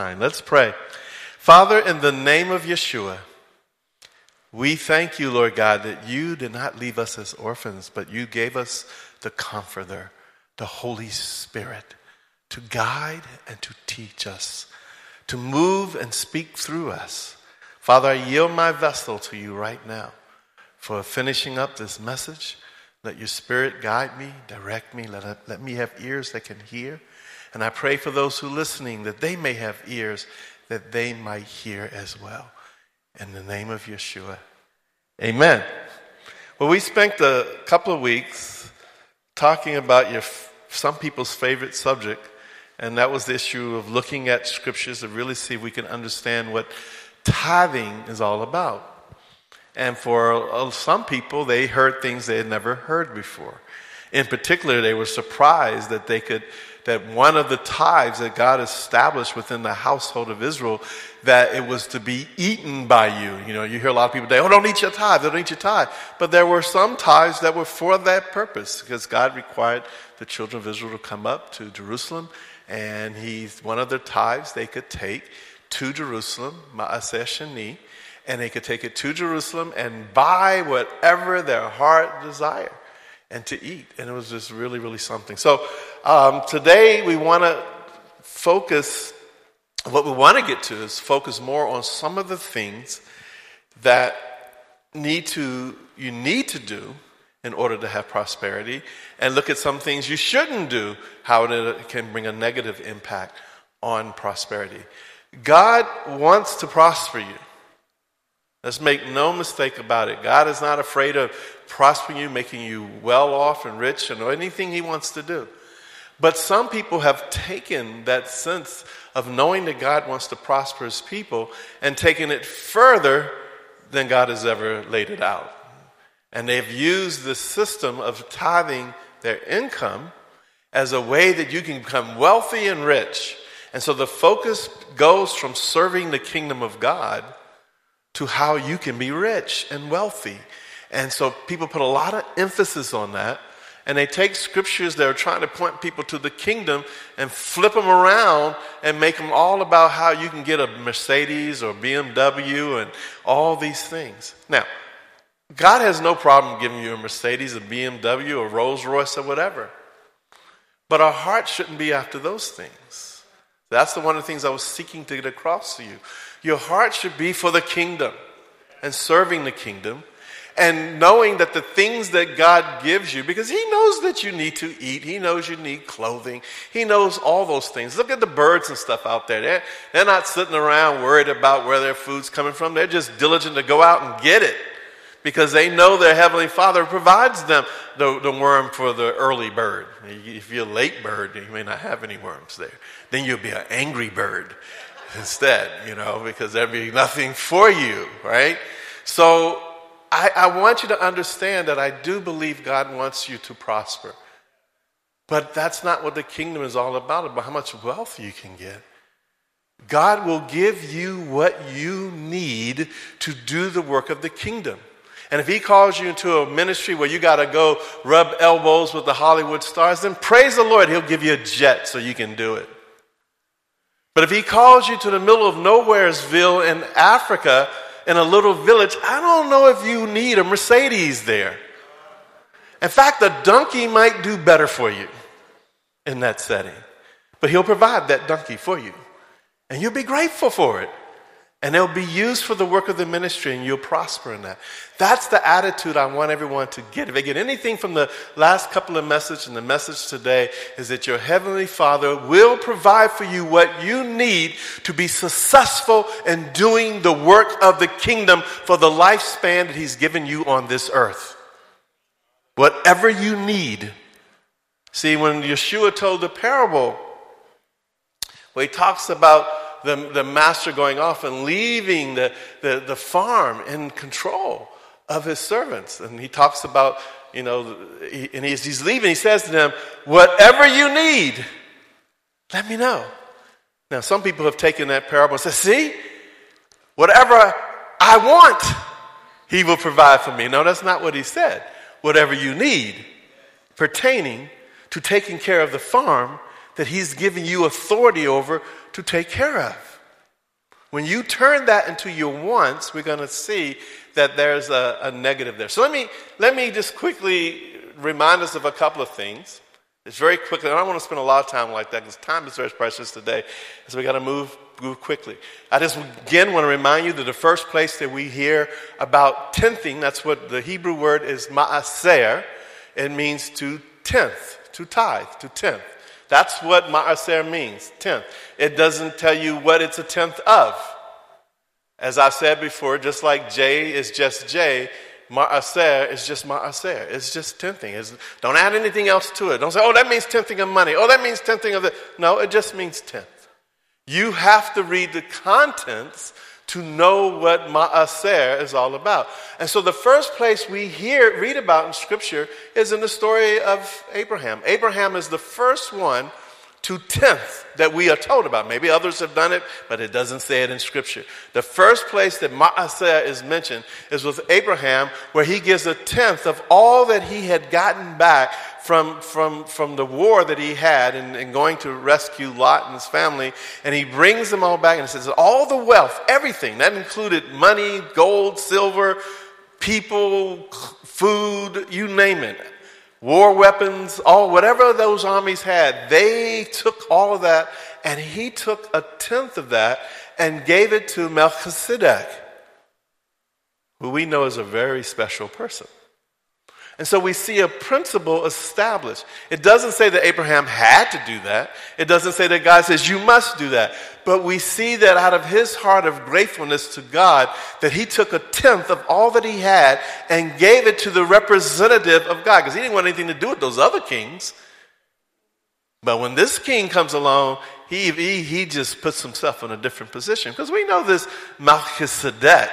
Let's pray. Father, in the name of Yeshua, we thank you, Lord God, that you did not leave us as orphans, but you gave us the Comforter, the Holy Spirit, to guide and to teach us, to move and speak through us. Father, I yield my vessel to you right now for finishing up this message. Let your Spirit guide me, direct me, let me have ears that can hear. And I pray for those who are listening that they may have ears that they might hear as well. In the name of Yeshua, amen. Well, we spent a couple of weeks talking about some people's favorite subject, and that was the issue of looking at scriptures to really see if we can understand what tithing is all about. And for some people, they heard things they had never heard before. In particular, they were surprised that that one of the tithes that God established within the household of Israel, that it was to be eaten by you. You know, you hear a lot of people say, oh, don't eat your tithe, don't eat your tithe. But there were some tithes that were for that purpose, because God required the children of Israel to come up to Jerusalem, and one of the tithes they could take to Jerusalem, Ma'aseh Sheni, and they could take it to Jerusalem and buy whatever their heart desired and to eat. And it was just really, really something. So today we want to focus, what we want to get to is focus more on some of the things that you need to do in order to have prosperity, and look at some things you shouldn't do, how it can bring a negative impact on prosperity. God wants to prosper you. Let's make no mistake about it. God is not afraid of prospering you, making you well off and rich, and anything he wants to do. But some people have taken that sense of knowing that God wants to prosper his people and taken it further than God has ever laid it out. And they've used the system of tithing their income as a way that you can become wealthy and rich. And so the focus goes from serving the kingdom of God to how you can be rich and wealthy. And so people put a lot of emphasis on that, and they take scriptures that are trying to point people to the kingdom and flip them around and make them all about how you can get a Mercedes or BMW and all these things. Now, God has no problem giving you a Mercedes, a BMW, a Rolls Royce, or whatever. But our heart shouldn't be after those things. That's one of the things I was seeking to get across to you. Your heart should be for the kingdom and serving the kingdom and knowing that the things that God gives you, because he knows that you need to eat, he knows you need clothing, he knows all those things. Look at the birds and stuff out there. They're not sitting around worried about where their food's coming from. They're just diligent to go out and get it because they know their Heavenly Father provides them the worm for the early bird. If you're a late bird, you may not have any worms there. Then you'll be an angry bird instead, because there'll be nothing for you, right? So I want you to understand that I do believe God wants you to prosper. But that's not what the kingdom is all about how much wealth you can get. God will give you what you need to do the work of the kingdom. And if he calls you into a ministry where you got to go rub elbows with the Hollywood stars, then praise the Lord, he'll give you a jet so you can do it. But if he calls you to the middle of Nowheresville in Africa, in a little village, I don't know if you need a Mercedes there. In fact, the donkey might do better for you in that setting. But he'll provide that donkey for you. And you'll be grateful for it. And it'll be used for the work of the ministry, and you'll prosper in that. That's the attitude I want everyone to get. If they get anything from the last couple of messages and the message today, is that your Heavenly Father will provide for you what you need to be successful in doing the work of the kingdom for the lifespan that he's given you on this earth. Whatever you need. See, when Yeshua told the parable, where he talks about the master going off and leaving the farm in control of his servants. And he talks about, and he's leaving, he says to them, whatever you need, let me know. Now, some people have taken that parable and said, see, whatever I want, he will provide for me. No, that's not what he said. Whatever you need pertaining to taking care of the farm that he's given you authority over to take care of. When you turn that into your wants, we're going to see that there's a negative there. So let me just quickly remind us of a couple of things. It's very quickly. I don't want to spend a lot of time like that because time is very precious today, so we got to move quickly. I just again want to remind you that the first place that we hear about tenthing, that's what the Hebrew word is, ma'aser. It means to tenth, to tithe, to tenth. That's what ma'aser means, tenth. It doesn't tell you what it's a tenth of. As I said before, just like J is just J, ma'aser is just ma'aser. It's just tenthing. Don't add anything else to it. Don't say, oh, that means tenthing of money. Oh, that means tenthing of the... No, it just means tenth. You have to read the contents to know what ma'aser is all about. And so the first place we read about in Scripture is in the story of Abraham. Abraham is the first one to tenth that we are told about. Maybe others have done it, but it doesn't say it in Scripture. The first place that ma'aser is mentioned is with Abraham, where he gives a tenth of all that he had gotten back from the war that he had in going to rescue Lot and his family. And he brings them all back and says all the wealth, everything, that included money, gold, silver, people, food, you name it. War weapons, whatever those armies had, they took all of that, and he took a tenth of that and gave it to Melchizedek, who we know is a very special person. And so we see a principle established. It doesn't say that Abraham had to do that. It doesn't say that God says you must do that. But we see that out of his heart of gratefulness to God, that he took a tenth of all that he had and gave it to the representative of God. Because he didn't want anything to do with those other kings. But when this king comes along, he just puts himself in a different position. Because we know this Melchizedek,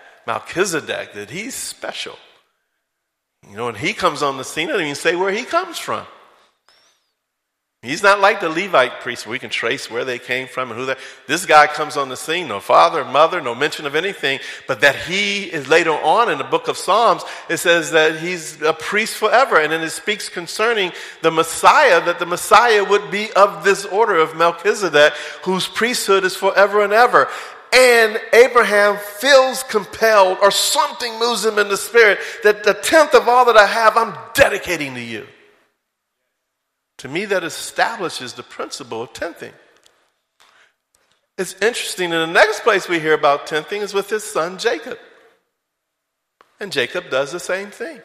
that he's special. You know, when he comes on the scene, I don't even say where he comes from. He's not like the Levite priests where we can trace where they came from and who they... This guy comes on the scene, no father, mother, no mention of anything, but that he is later on in the book of Psalms, it says that he's a priest forever. And then it speaks concerning the Messiah, that the Messiah would be of this order of Melchizedek, whose priesthood is forever and ever. And Abraham feels compelled, or something moves him in the spirit, that the tenth of all that I have, I'm dedicating to you. To me, that establishes the principle of tenthing. It's interesting, in the next place we hear about tenthing is with his son Jacob. And Jacob does the same thing.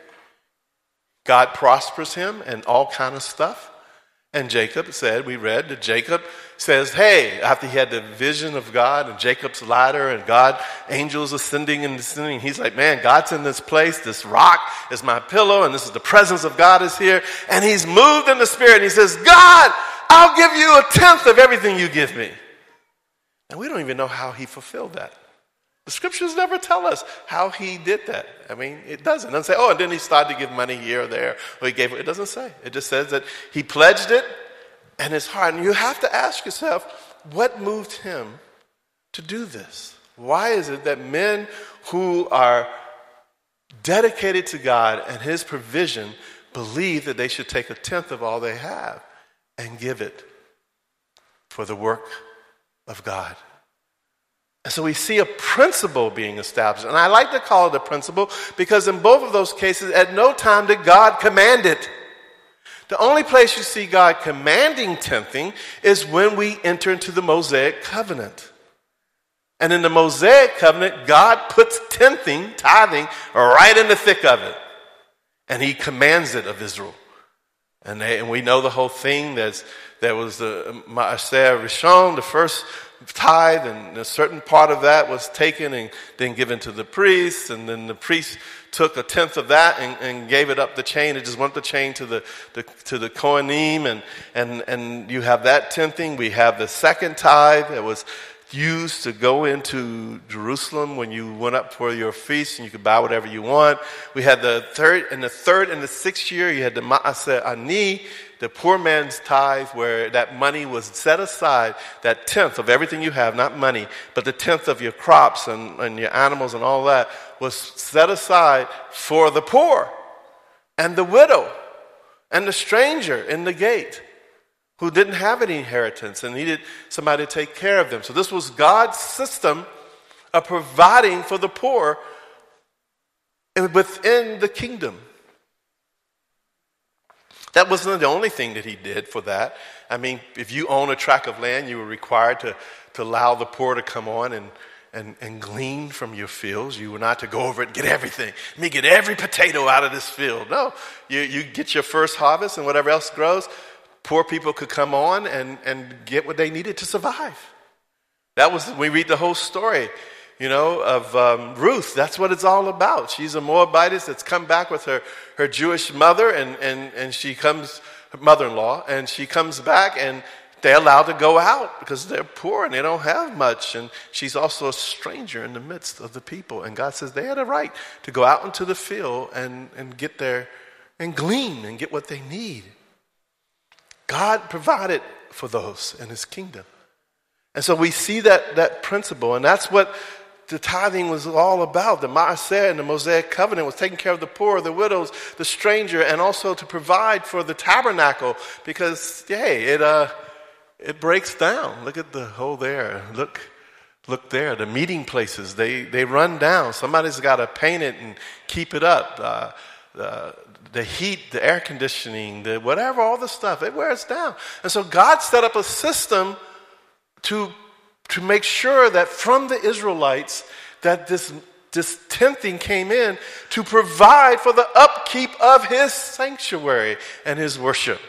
God prospers him and all kind of stuff. And Jacob said, we read that Jacob says, hey, after he had the vision of God and Jacob's ladder and God, angels ascending and descending, he's like, man, God's in this place. This rock is my pillow and this is the presence of God is here. And he's moved in the spirit and he says, God, I'll give you a tenth of everything you give me. And we don't even know how he fulfilled that. The scriptures never tell us how he did that. I mean, it doesn't. It doesn't say, oh, and then he started to give money here or there, or he gave it. It doesn't say. It just says that he pledged it and his heart. And you have to ask yourself, what moved him to do this? Why is it that men who are dedicated to God and his provision believe that they should take a tenth of all they have and give it for the work of God? And so we see a principle being established. And I like to call it a principle because in both of those cases, at no time did God command it. The only place you see God commanding tenthing is when we enter into the Mosaic covenant. And in the Mosaic covenant, God puts tenthing, tithing, right in the thick of it. And he commands it of Israel. And we know the whole thing. There was the Ma'aser Rishon, the first tithe, and a certain part of that was taken and then given to the priest, and then the priest took a tenth of that and gave it up the chain. It just went the chain to the Kohanim, and you have that tenthing. We have the second tithe that was used to go into Jerusalem when you went up for your feast and you could buy whatever you want. We had the third and the 6th year, you had the Ma'aser Ani, the poor man's tithe, where that money was set aside, that tenth of everything you have, not money, but the tenth of your crops and your animals and all that was set aside for the poor and the widow and the stranger in the gate, who didn't have any inheritance and needed somebody to take care of them. So this was God's system of providing for the poor within the kingdom. That wasn't the only thing that he did for that. I mean, if you own a tract of land, you were required to allow the poor to come on and glean from your fields. You were not to go over it and get everything. Let me get every potato out of this field. No, you get your first harvest and whatever else grows. Poor people could come on and get what they needed to survive. That was, we read the whole story, of Ruth. That's what it's all about. She's a Moabitess that's come back with her Jewish mother and she comes, her mother-in-law, and she comes back and they're allowed to go out because they're poor and they don't have much. And she's also a stranger in the midst of the people. And God says they had a right to go out into the field and get there and glean and get what they need. God provided for those in his kingdom. And so we see that principle, and that's what the tithing was all about. The Maaseh and the Mosaic covenant was taking care of the poor, the widows, the stranger, and also to provide for the tabernacle because, it breaks down. Look at the hole there. Look there. The meeting places, they run down. Somebody's got to paint it and keep it up. The heat, the air conditioning, the whatever, all the stuff, it wears down. And so God set up a system to make sure that from the Israelites that this tenthing came in to provide for the upkeep of his sanctuary and his worship.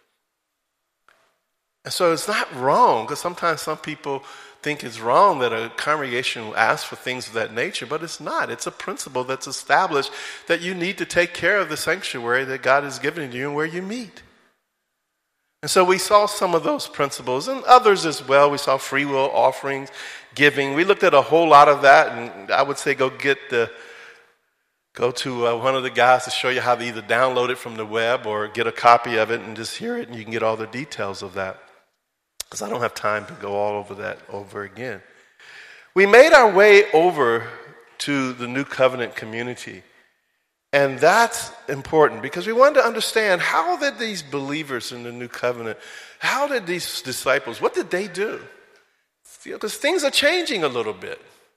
And so it's not wrong, because sometimes some people think it's wrong that a congregation will ask for things of that nature, but it's not. It's a principle that's established that you need to take care of the sanctuary that God has given you and where you meet. And so we saw some of those principles and others as well. We saw free will offerings, giving. We looked at a whole lot of that, and I would say go to one of the guys to show you how to either download it from the web or get a copy of it and just hear it, and you can get all the details of that. Because I don't have time to go all over that over again. We made our way over to the New Covenant community. And that's important because we wanted to understand how did these believers in the New Covenant, how did these disciples, what did they do? Because things are changing a little bit.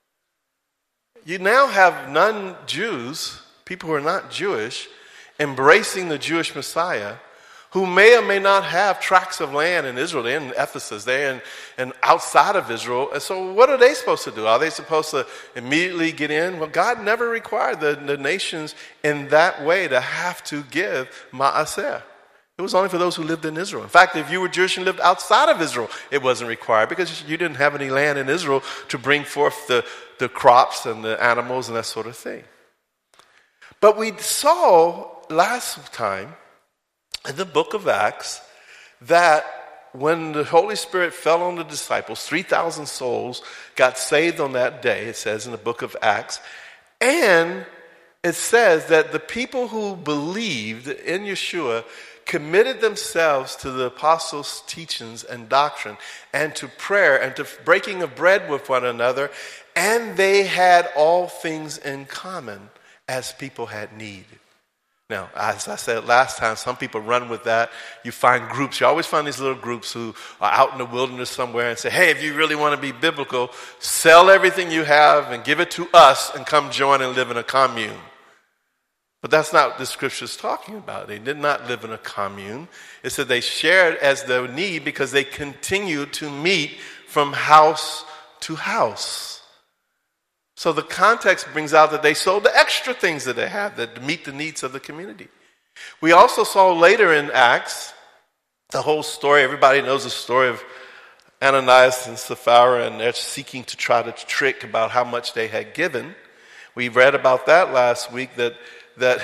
You now have non-Jews, people who are not Jewish, embracing the Jewish Messiah, who may or may not have tracts of land in Israel. They're in Ephesus, they're in outside of Israel. And so what are they supposed to do? Are they supposed to immediately get in? Well, God never required the nations in that way to have to give Maaseh. It was only for those who lived in Israel. In fact, if you were Jewish and lived outside of Israel, it wasn't required because you didn't have any land in Israel to bring forth the crops and the animals and that sort of thing. But we saw last time in the book of Acts that when the Holy Spirit fell on the disciples, 3,000 souls got saved on that day, it says in the book of Acts. And it says that the people who believed in Yeshua committed themselves to the apostles' teachings and doctrine and to prayer and to breaking of bread with one another. And they had all things in common as people had need. Now, as I said last time, some people run with that. You find groups. You always find these little groups who are out in the wilderness somewhere and say, hey, if you really want to be biblical, sell everything you have and give it to us and come join and live in a commune. But that's not what the scripture is talking about. They did not live in a commune. It said they shared as their need because they continued to meet from house to house. So the context brings out that they sold the extra things that they had that meet the needs of the community. We also saw later in Acts the whole story. Everybody knows the story of Ananias and Sapphira, and they're seeking to try to trick about how much they had given. We read about that last week that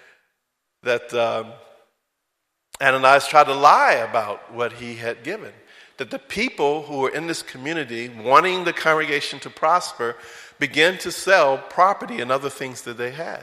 Ananias tried to lie about what he had given. That the people who were in this community, wanting the congregation to prosper, began to sell property and other things that they had.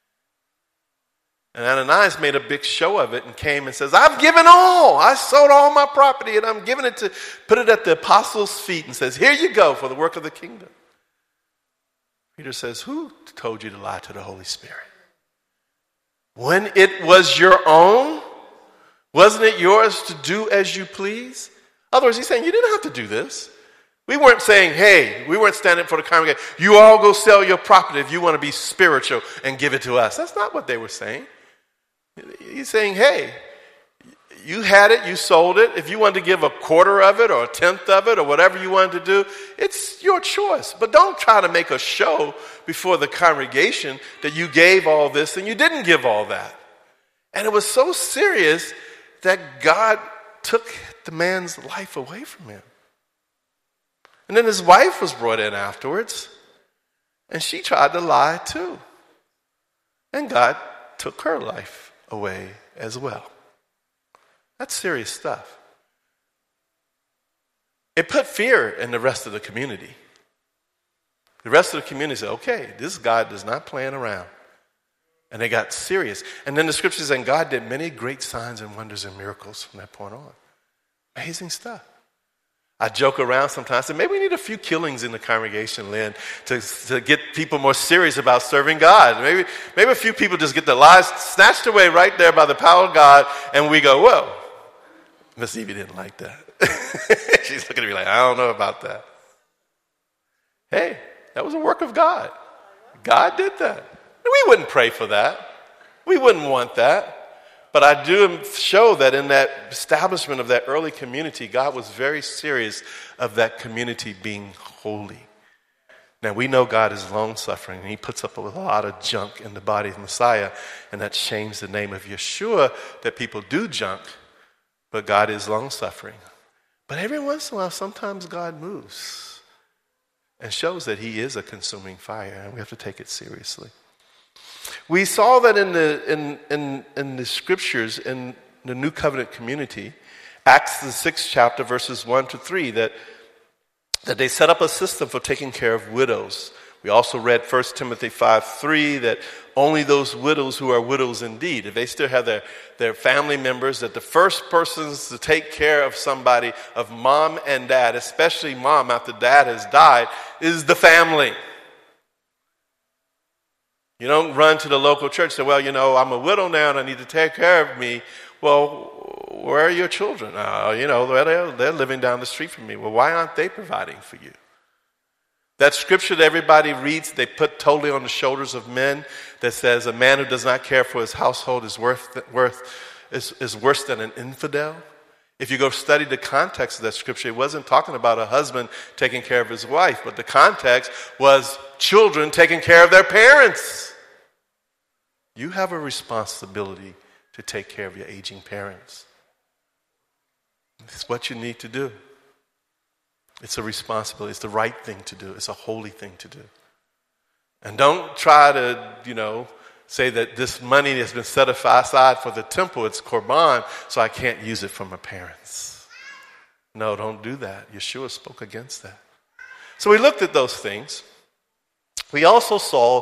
And Ananias made a big show of it and came and says, I've given all. I sold all my property and I'm giving it to, put it at the apostles' feet and says, here you go for the work of the kingdom. Peter says, who told you to lie to the Holy Spirit? When it was your own, Wasn't it yours to do as you please? In other words, he's saying you didn't have to do this. We weren't saying, hey, we weren't standing for the congregation. You all go sell your property if you want to be spiritual and give it to us. That's not what they were saying. He's saying, hey, you had it, you sold it. If you wanted to give a quarter of it or a tenth of it or whatever you wanted to do, it's your choice. But don't try to make a show before the congregation that you gave all this and you didn't give all that. And it was so serious that God took the man's life away from him. And then his wife was brought in afterwards, and she tried to lie too. And God took her life away as well. That's serious stuff. It put fear in the rest of the community. The rest of the community said, okay, this God does not play around. And they got serious. And then the scripture says, and God did many great signs and wonders and miracles from that point on. Amazing stuff. I joke around sometimes. I say, maybe we need a few killings in the congregation, Lynn, to get people more serious about serving God. Maybe a few people just get their lives snatched away right there by the power of God, and we go, whoa. Miss Evie didn't like that. She's looking at me like, I don't know about that. Hey, that was a work of God. God did that. We wouldn't pray for that. We wouldn't want that. But I do show that in that establishment of that early community, God was very serious of that community being holy. Now, we know God is long-suffering, and he puts up with a lot of junk in the body of Messiah, and that changed the name of Yeshua, that people do junk, but God is long-suffering. But every once in a while, sometimes God moves and shows that he is a consuming fire, and we have to take it seriously. We saw that in the scriptures, in the New Covenant community, Acts the 6th chapter, verses 1 to 3, that they set up a system for taking care of widows. We also read 1 Timothy 5:3 that only those widows who are widows indeed, if they still have their family members, that the first persons to take care of somebody, of mom and dad, especially mom after dad has died, is the family. You don't run to the local church and say, well, I'm a widow now and I need to take care of me. Well, where are your children? They're living down the street from me. Well, why aren't they providing for you? That scripture that everybody reads, they put totally on the shoulders of men, that says a man who does not care for his household is worse than an infidel. If you go study the context of that scripture, it wasn't talking about a husband taking care of his wife, but the context was children taking care of their parents. You have a responsibility to take care of your aging parents. It's what you need to do. It's a responsibility. It's the right thing to do. It's a holy thing to do. And don't try to, say that this money has been set aside for the temple, it's korban, so I can't use it for my parents. No, don't do that. Yeshua spoke against that. So we looked at those things. We also saw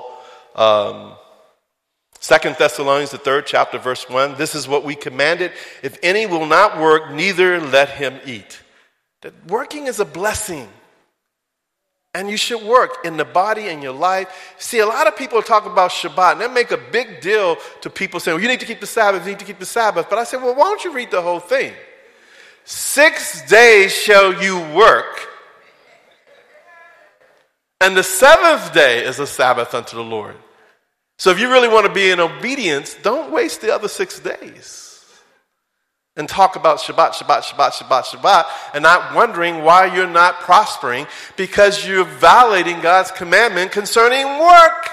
2 Thessalonians, the 3rd chapter, verse 1. This is what we commanded. If any will not work, neither let him eat. That working is a blessing. And you should work in the body, in your life. See, a lot of people talk about Shabbat, and they make a big deal to people saying, well, you need to keep the Sabbath, you need to keep the Sabbath. But I say, well, why don't you read the whole thing? 6 days shall you work, and the 7th day is a Sabbath unto the Lord. So if you really want to be in obedience, don't waste the other 6 days and talk about Shabbat, and not wondering why you're not prospering because you're violating God's commandment concerning work.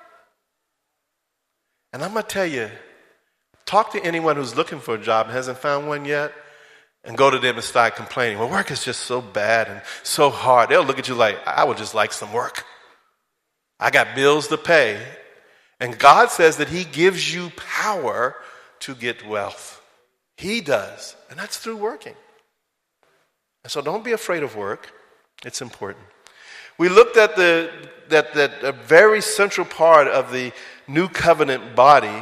And I'm going to tell you, talk to anyone who's looking for a job and hasn't found one yet, and go to them and start complaining. Well, work is just so bad and so hard. They'll look at you like, I would just like some work. I got bills to pay. And God says that he gives you power to get wealth. He does. And that's through working. And so don't be afraid of work. It's important. We looked at a very central part of the new covenant body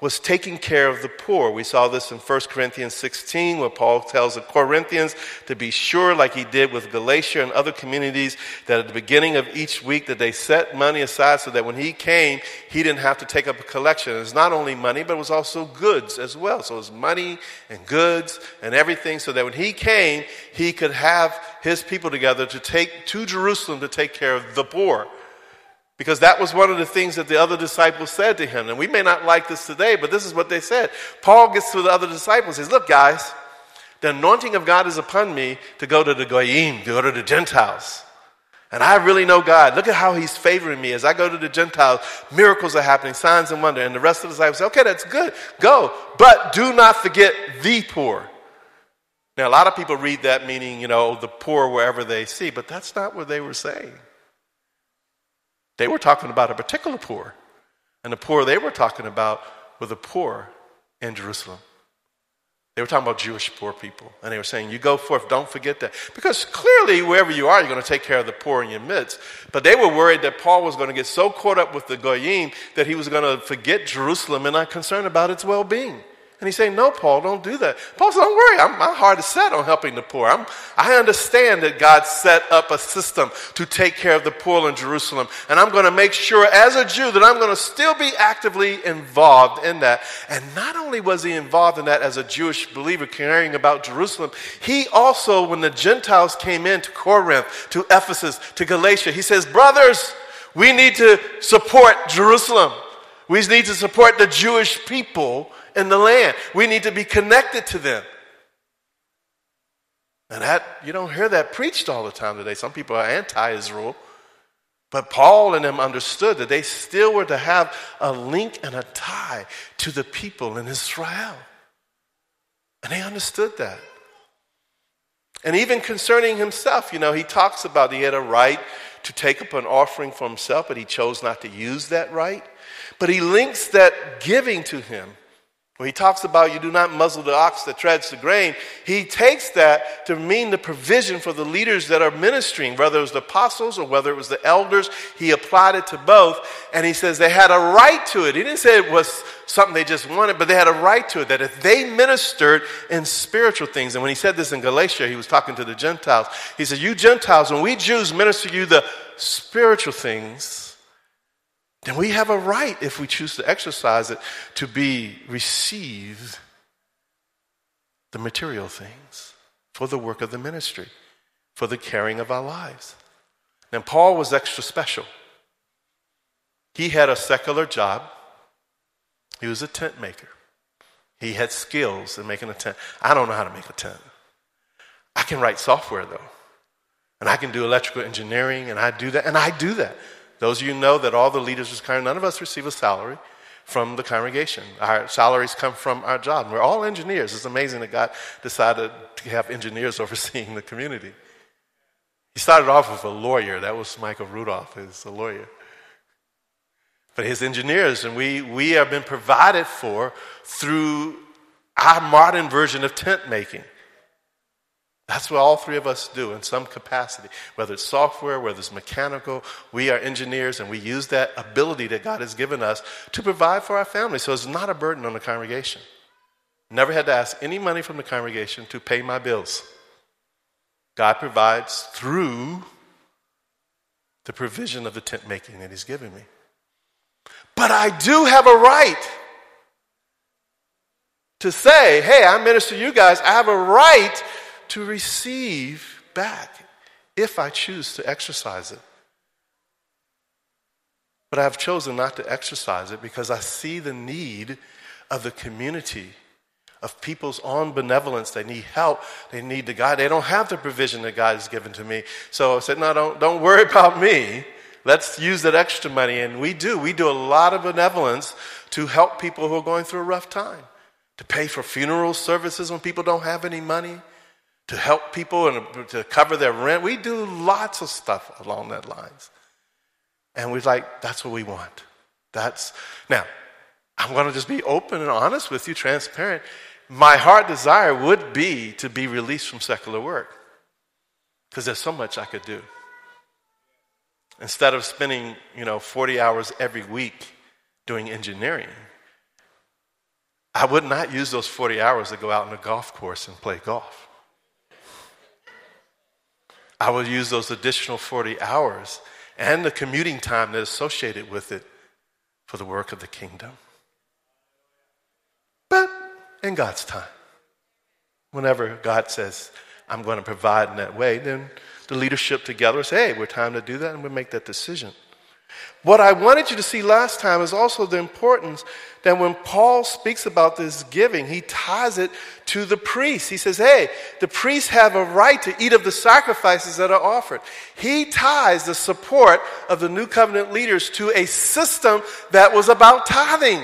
was taking care of the poor. We saw this in 1 Corinthians 16, where Paul tells the Corinthians to be sure, like he did with Galatia and other communities, that at the beginning of each week that they set money aside so that when he came, he didn't have to take up a collection. It's not only money, but it was also goods as well. So it was money and goods and everything, so that when he came, he could have his people together to take to Jerusalem to take care of the poor. Because that was one of the things that the other disciples said to him. And we may not like this today, but this is what they said. Paul gets to the other disciples and says, look, guys, the anointing of God is upon me to go to the Goyim, to go to the Gentiles. And I really know God. Look at how he's favoring me. As I go to the Gentiles, miracles are happening, signs and wonder. And the rest of the disciples say, okay, that's good. Go. But do not forget the poor. Now, a lot of people read that meaning, the poor wherever they see. But that's not what they were saying. They were talking about a particular poor. And the poor they were talking about were the poor in Jerusalem. They were talking about Jewish poor people. And they were saying, you go forth, don't forget that. Because clearly, wherever you are, you're going to take care of the poor in your midst. But they were worried that Paul was going to get so caught up with the Goyim that he was going to forget Jerusalem and not concerned about its well-being. And he's saying, no, Paul, don't do that. Paul said, don't worry, my heart is set on helping the poor. I understand that God set up a system to take care of the poor in Jerusalem. And I'm going to make sure as a Jew that I'm going to still be actively involved in that. And not only was he involved in that as a Jewish believer caring about Jerusalem, he also, when the Gentiles came in to Corinth, to Ephesus, to Galatia, he says, brothers, we need to support Jerusalem. We need to support the Jewish people in the land. We need to be connected to them. And that, you don't hear that preached all the time today. Some people are anti-Israel. But Paul and them understood that they still were to have a link and a tie to the people in Israel. And they understood that. And even concerning himself, he talks about he had a right to take up an offering for himself, but he chose not to use that right. But he links that giving to him. When he talks about you do not muzzle the ox that treads the grain, he takes that to mean the provision for the leaders that are ministering, whether it was the apostles or whether it was the elders. He applied it to both, and he says they had a right to it. He didn't say it was something they just wanted, but they had a right to it, that if they ministered in spiritual things, and when he said this in Galatia, he was talking to the Gentiles. He said, you Gentiles, when we Jews minister you the spiritual things, then we have a right, if we choose to exercise it, to receive the material things for the work of the ministry, for the caring of our lives. Now, Paul was extra special. He had a secular job. He was a tent maker. He had skills in making a tent. I don't know how to make a tent. I can write software, though. And I can do electrical engineering, and I do that. Those of you know that all the leaders of this congregation, none of us receive a salary from the congregation. Our salaries come from our job. We're all engineers. It's amazing that God decided to have engineers overseeing the community. He started off with a lawyer. That was Michael Rudolph, who's a lawyer. But his engineers, and we have been provided for through our modern version of tent making. That's what all three of us do in some capacity. Whether it's software, whether it's mechanical, we are engineers, and we use that ability that God has given us to provide for our family. So it's not a burden on the congregation. Never had to ask any money from the congregation to pay my bills. God provides through the provision of the tent making that he's given me. But I do have a right to say, hey, I minister to you guys. I have a right to receive back if I choose to exercise it. But I've chosen not to exercise it because I see the need of the community, of people's own benevolence. They need help. They need the God. They don't have the provision that God has given to me. So I said, no, don't worry about me. Let's use that extra money. And we do a lot of benevolence to help people who are going through a rough time, to pay for funeral services when people don't have any money, to help people and to cover their rent. We do lots of stuff along that lines. And we're like, that's what we want. Now, I'm going to just be open and honest with you, transparent. My heart desire would be to be released from secular work because there's so much I could do. Instead of spending, 40 hours every week doing engineering, I would not use those 40 hours to go out on a golf course and play golf. I would use those additional 40 hours and the commuting time that is associated with it for the work of the kingdom. But in God's time, whenever God says, I'm going to provide in that way, then the leadership together say, hey, we're time to do that, and we'll make that decision. What I wanted you to see last time is also the importance that when Paul speaks about this giving, he ties it to the priests. He says, hey, the priests have a right to eat of the sacrifices that are offered. He ties the support of the new covenant leaders to a system that was about tithing.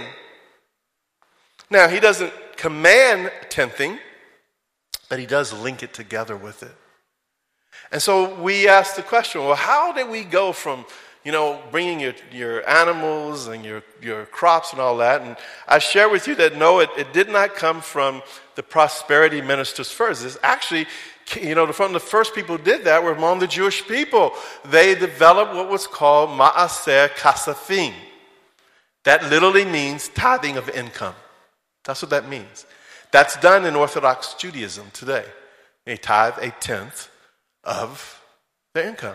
Now, he doesn't command tenthing, but he does link it together with it. And so we ask the question, well, how did we go from bringing your animals and your crops and all that? And I share with you that no, it did not come from the prosperity ministers first. It's actually, from the first people who did that were among the Jewish people. They developed what was called Ma'aser Kasafim. That literally means tithing of income. That's what that means. That's done in Orthodox Judaism today. They tithe a tenth of their income.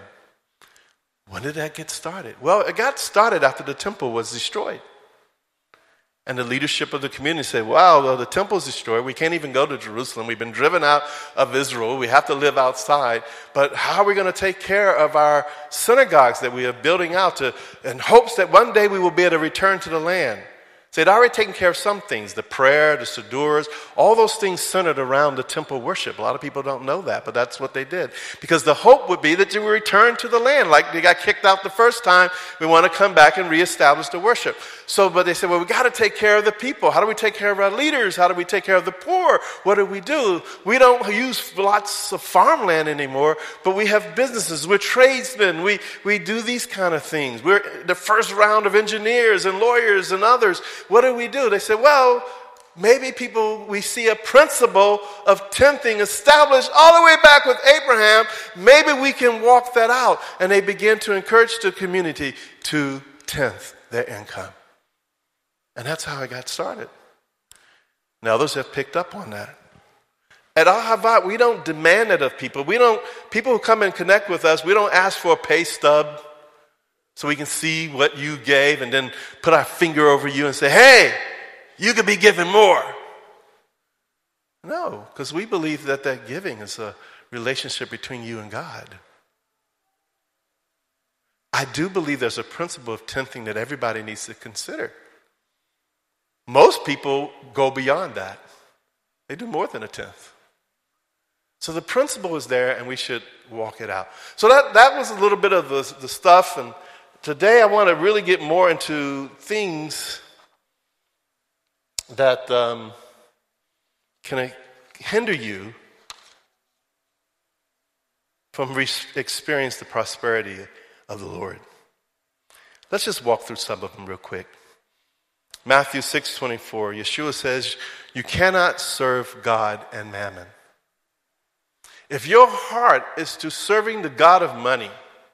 When did that get started? Well, it got started after the temple was destroyed. And the leadership of the community said, wow, well, the temple's destroyed. We can't even go to Jerusalem. We've been driven out of Israel. We have to live outside. But how are we going to take care of our synagogues that we are building out in hopes that one day we will be able to return to the land? So they'd already taken care of some things, the prayer, the Sidduras, all those things centered around the temple worship. A lot of people don't know that, but that's what they did. Because the hope would be that you would return to the land. Like they got kicked out the first time, we want to come back and reestablish the worship. But they said, well, we got to take care of the people. How do we take care of our leaders? How do we take care of the poor? What do? We don't use lots of farmland anymore, but we have businesses. We're tradesmen. We do these kind of things. We're the first round of engineers and lawyers and others. What do? They said, well, maybe we see a principle of tenthing established all the way back with Abraham. Maybe we can walk that out. And they began to encourage the community to tenth their income. And that's how it got started. Now others have picked up on that. At Ahavat, we don't demand it of people. People who come and connect with us, we don't ask for a pay stub so we can see what you gave and then put our finger over you and say, hey, you could be giving more. No, because we believe that giving is a relationship between you and God. I do believe there's a principle of tenthing that everybody needs to consider. Most people go beyond that. They do more than a tenth. So the principle is there and we should walk it out. So that was a little bit of the stuff, and today I want to really get more into things that can hinder you from experience the prosperity of the Lord. Let's just walk through some of them real quick. Matthew 6:24, Yeshua says, you cannot serve God and mammon. If your heart is to serving the God of money,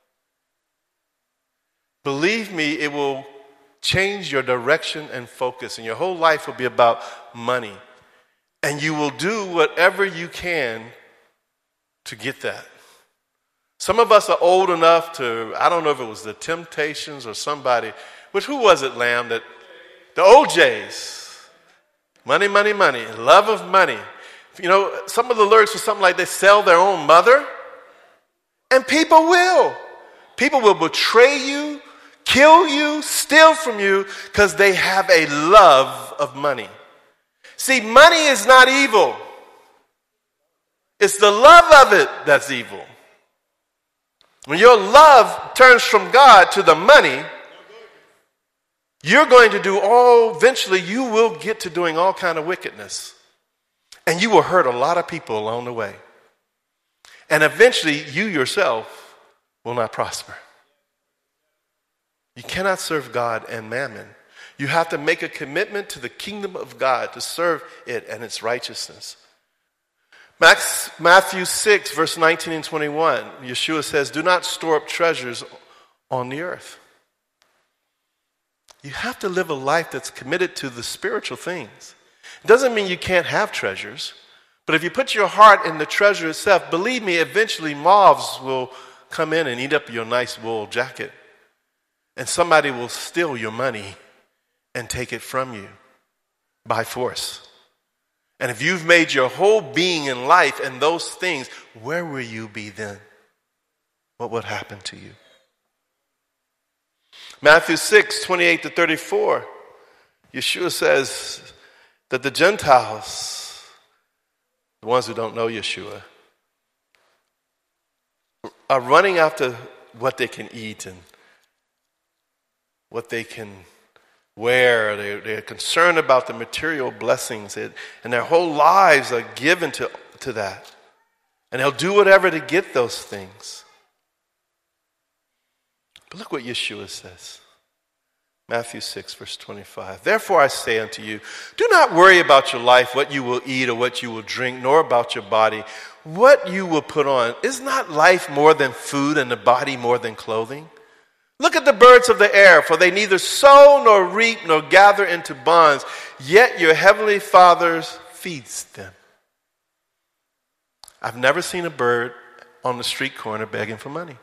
believe me, it will change your direction and focus, and your whole life will be about money. And you will do whatever you can to get that. Some of us are old enough to, I don't know if it was the Temptations or somebody, who was it, Lamb, the OJs. Money, money, money, love of money. Some of the lyrics were something like they sell their own mother. And people will. People will betray you, kill you, steal from you because they have a love of money. See, money is not evil. It's the love of it that's evil. When your love turns from God to the money, you're going to eventually you will get to doing all kind of wickedness. And you will hurt a lot of people along the way. And eventually you yourself will not prosper. You cannot serve God and mammon. You have to make a commitment to the kingdom of God to serve it and its righteousness. Matthew 6, verse 19 and 21, Yeshua says, do not store up treasures on the earth. You have to live a life that's committed to the spiritual things. It doesn't mean you can't have treasures, but if you put your heart in the treasure itself, believe me, eventually moths will come in and eat up your nice wool jacket. And somebody will steal your money and take it from you by force. And if you've made your whole being in life and those things, where will you be then? What would happen to you? Matthew 6:28-34, Yeshua says that the Gentiles, the ones who don't know Yeshua, are running after what they can eat and what they can wear. They're concerned about the material blessings, and their whole lives are given to that. And they'll do whatever to get those things. But look what Yeshua says. Matthew 6:25. Therefore I say unto you, do not worry about your life, what you will eat or what you will drink, nor about your body, what you will put on. Is not life more than food and the body more than clothing? Look at the birds of the air, for they neither sow nor reap nor gather into barns, yet your heavenly Father feeds them. I've never seen a bird on the street corner begging for money.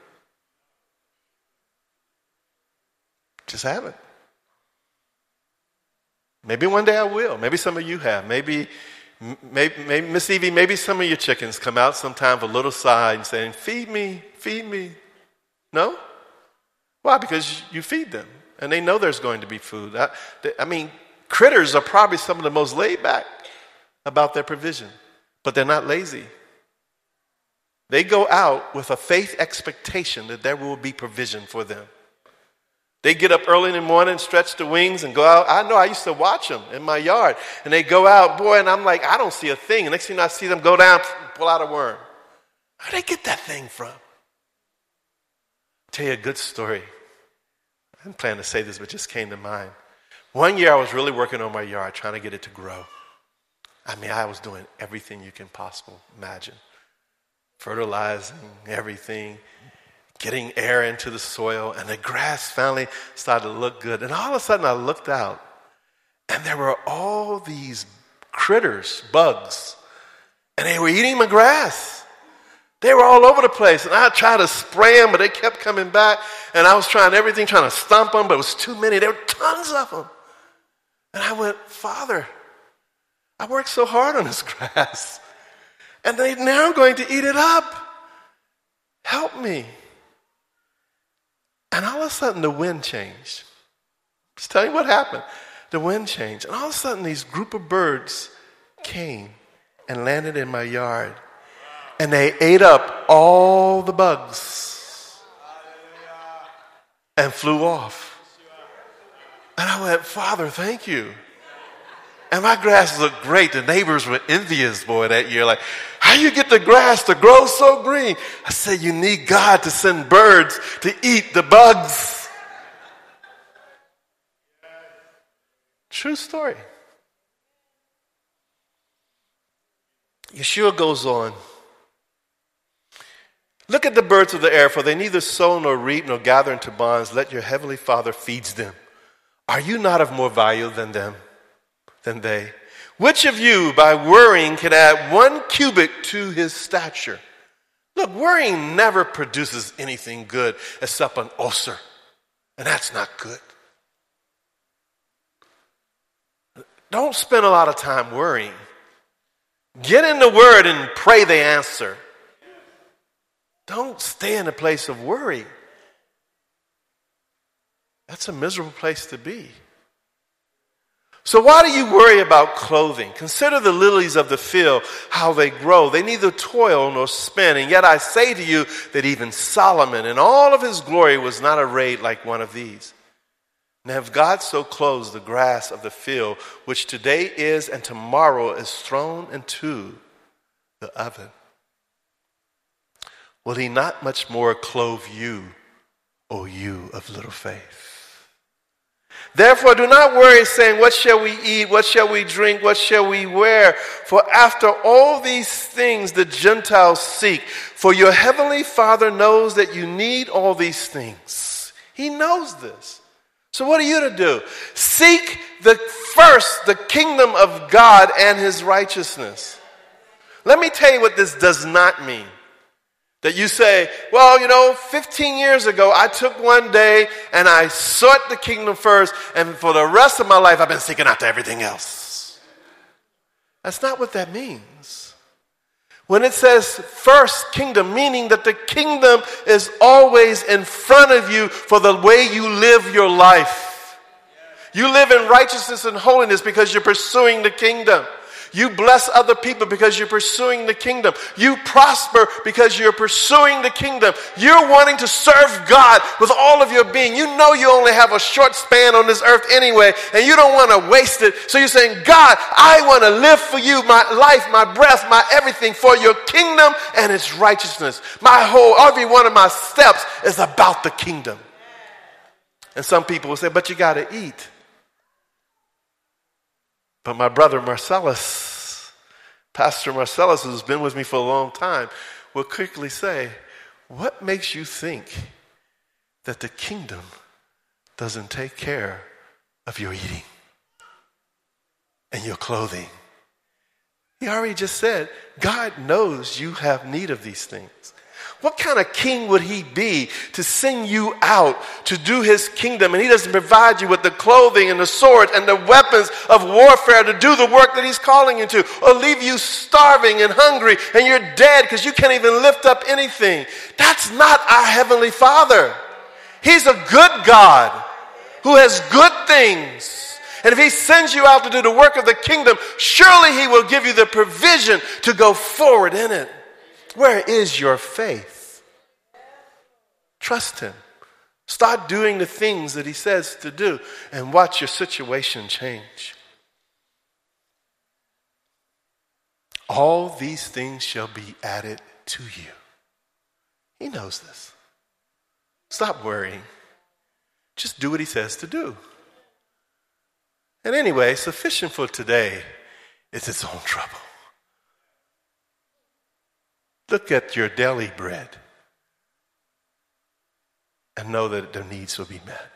Just haven't. Maybe one day I will. Maybe some of you have. Maybe Miss Evie, maybe some of your chickens come out sometime with a little sigh and saying, feed me, feed me. No? Why? Because you feed them. And they know there's going to be food. I mean, critters are probably some of the most laid back about their provision. But they're not lazy. They go out with a faith expectation that there will be provision for them. They get up early in the morning, stretch the wings, and go out. I know I used to watch them in my yard. And they go out, boy, and I'm like, I don't see a thing. And next thing I see them go down, pull out a worm. Where'd they get that thing from? I'll tell you a good story. I didn't plan to say this, but it just came to mind. One year I was really working on my yard, trying to get it to grow. I mean, I was doing everything you can possibly imagine. Fertilizing, everything. Getting air into the soil, and the grass finally started to look good. And all of a sudden I looked out, and there were all these critters, bugs, and they were eating my grass. They were all over the place, and I tried to spray them, but they kept coming back, and I was trying everything, trying to stomp them, but it was too many. There were tons of them. And I went, Father, I worked so hard on this grass, and they're now going to eat it up. Help me. And all of a sudden, the wind changed. Just tell you what happened. The wind changed. And all of a sudden, these group of birds came and landed in my yard. And they ate up all the bugs and flew off. And I went, Father, thank you. And my grass looked great. The neighbors were envious, boy, that year. Like, how you get the grass to grow so green? I said, you need God to send birds to eat the bugs. True story. Yeshua goes on. Look at the birds of the air, for they neither sow nor reap nor gather into barns. Let your heavenly Father feeds them. Are you not of more value than them? Than they? Which of you, by worrying, can add 1 cubit to his stature? Look, worrying never produces anything good except an ulcer. And that's not good. Don't spend a lot of time worrying. Get in the Word and pray the answer. Don't stay in a place of worry. That's a miserable place to be. So why do you worry about clothing? Consider the lilies of the field, how they grow. They neither toil nor spin. And yet I say to you that even Solomon in all of his glory was not arrayed like one of these. And if God so clothes the grass of the field, which today is and tomorrow is thrown into the oven, will he not much more clothe you, O you of little faith? Therefore, do not worry, saying, what shall we eat? What shall we drink? What shall we wear? For after all these things the Gentiles seek. For your heavenly Father knows that you need all these things. He knows this. So what are you to do? Seek first the kingdom of God and his righteousness. Let me tell you what this does not mean. That you say, well, 15 years ago, I took one day and I sought the kingdom first, and for the rest of my life, I've been seeking after everything else. That's not what that means. When it says first kingdom, meaning that the kingdom is always in front of you for the way you live your life. You live in righteousness and holiness because you're pursuing the kingdom. You bless other people because you're pursuing the kingdom. You prosper because you're pursuing the kingdom. You're wanting to serve God with all of your being. You know you only have a short span on this earth anyway, and you don't want to waste it. So you're saying, God, I want to live for you, my life, my breath, my everything, for your kingdom and its righteousness. Every one of my steps is about the kingdom. And some people will say, but you got to eat. But my brother Marcellus, Pastor Marcellus, who's been with me for a long time, will quickly say, what makes you think that the kingdom doesn't take care of your eating and your clothing? He already just said, God knows you have need of these things. What kind of king would he be to send you out to do his kingdom, and he doesn't provide you with the clothing and the sword and the weapons of warfare to do the work that he's calling you to, or leave you starving and hungry and you're dead because you can't even lift up anything? That's not our Heavenly Father. He's a good God who has good things. And if he sends you out to do the work of the kingdom, surely he will give you the provision to go forward in it. Where is your faith? Trust him. Start doing the things that he says to do and watch your situation change. All these things shall be added to you. He knows this. Stop worrying. Just do what he says to do. And anyway, sufficient for today is its own trouble. Look at your daily bread and know that their needs will be met.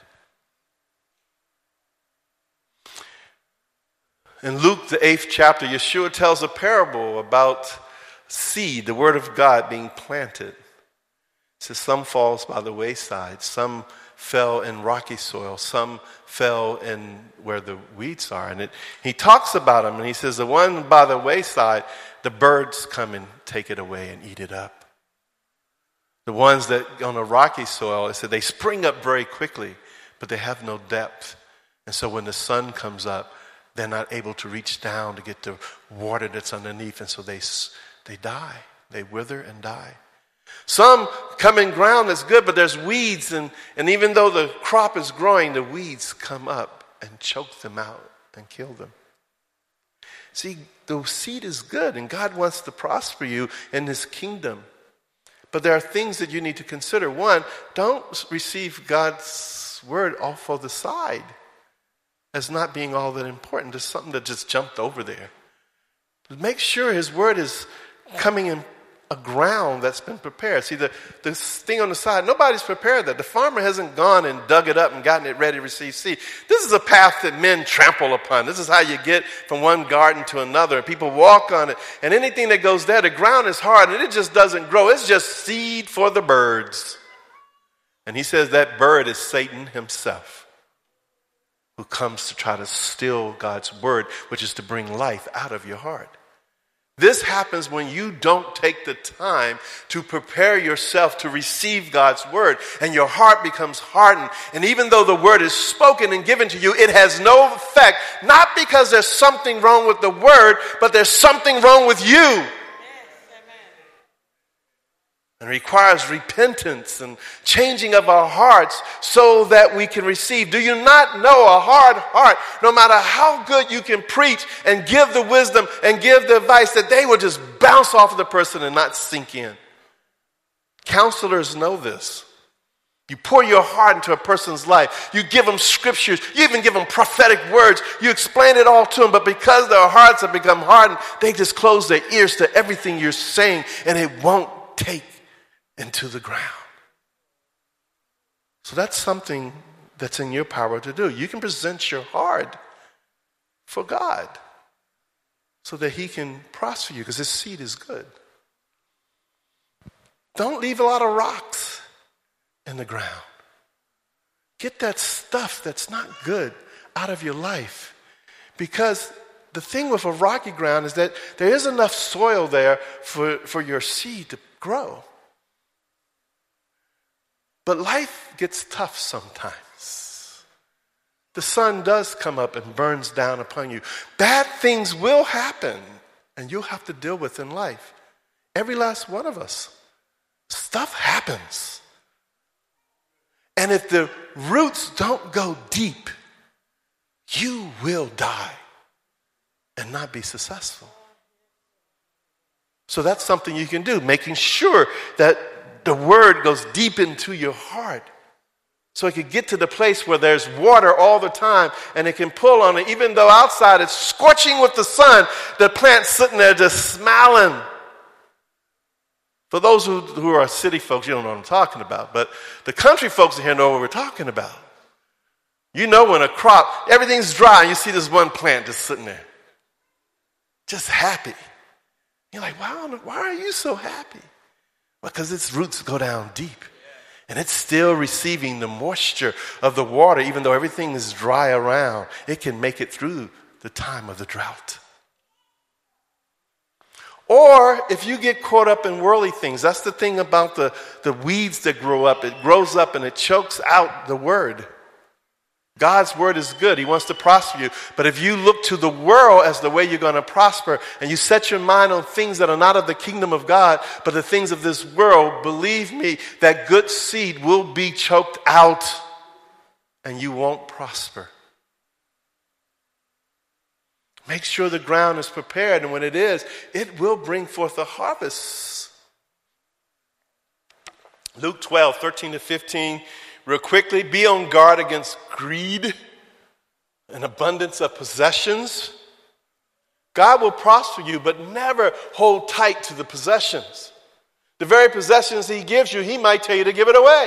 In Luke, the 8th chapter, Yeshua tells a parable about seed, the word of God, being planted. It says some falls by the wayside, some fell in rocky soil, some fell in where the weeds are. And he talks about them, and he says the one by the wayside, the birds come and take it away and eat it up. The ones that on a rocky soil, it said they spring up very quickly, but they have no depth. And so when the sun comes up, they're not able to reach down to get the water that's underneath, and so they die. They wither and die. Some come in ground that's good, but there's weeds, and even though the crop is growing, the weeds come up and choke them out and kill them. See, the seed is good, and God wants to prosper you in his kingdom. But there are things that you need to consider. One, don't receive God's word off of the side as not being all that important. There's something that just jumped over there. Make sure his word is coming in a ground that's been prepared. See, this thing on the side, nobody's prepared that. The farmer hasn't gone and dug it up and gotten it ready to receive seed. This is a path that men trample upon. This is how you get from one garden to another. People walk on it. And anything that goes there, the ground is hard and it just doesn't grow. It's just seed for the birds. And he says that bird is Satan himself, who comes to try to steal God's word, which is to bring life out of your heart. This happens when you don't take the time to prepare yourself to receive God's word, and your heart becomes hardened. And even though the word is spoken and given to you, it has no effect, not because there's something wrong with the word, but there's something wrong with you. And requires repentance and changing of our hearts so that we can receive. Do you not know a hard heart, no matter how good you can preach and give the wisdom and give the advice, that they will just bounce off of the person and not sink in? Counselors know this. You pour your heart into a person's life. You give them scriptures. You even give them prophetic words. You explain it all to them, but because their hearts have become hardened, they just close their ears to everything you're saying, and it won't take into the ground. So that's something that's in your power to do. You can present your heart for God so that he can prosper you because his seed is good. Don't leave a lot of rocks in the ground. Get that stuff that's not good out of your life. Because the thing with a rocky ground is that there is enough soil there for your seed to grow. But life gets tough sometimes. The sun does come up and burns down upon you. Bad things will happen, and you'll have to deal with in life. Every last one of us. Stuff happens. And if the roots don't go deep, you will die and not be successful. So that's something you can do, making sure that the word goes deep into your heart so it can get to the place where there's water all the time and it can pull on it. Even though outside it's scorching with the sun, the plant's sitting there just smiling. For those who are city folks, you don't know what I'm talking about. But the country folks in here know what we're talking about. You know when a crop, everything's dry, and you see this one plant just sitting there. Just happy. You're like, wow, why are you so happy? Well, because its roots go down deep. And it's still receiving the moisture of the water, even though everything is dry around. It can make it through the time of the drought. Or if you get caught up in worldly things, that's the thing about the weeds that grow up. It grows up and it chokes out the word. God's word is good. He wants to prosper you. But if you look to the world as the way you're going to prosper and you set your mind on things that are not of the kingdom of God, but the things of this world, believe me, that good seed will be choked out and you won't prosper. Make sure the ground is prepared, and when it is, it will bring forth a harvest. Luke 12, 13-15, real quickly, be on guard against greed and abundance of possessions. God will prosper you, but never hold tight to the possessions. The very possessions he gives you, he might tell you to give it away.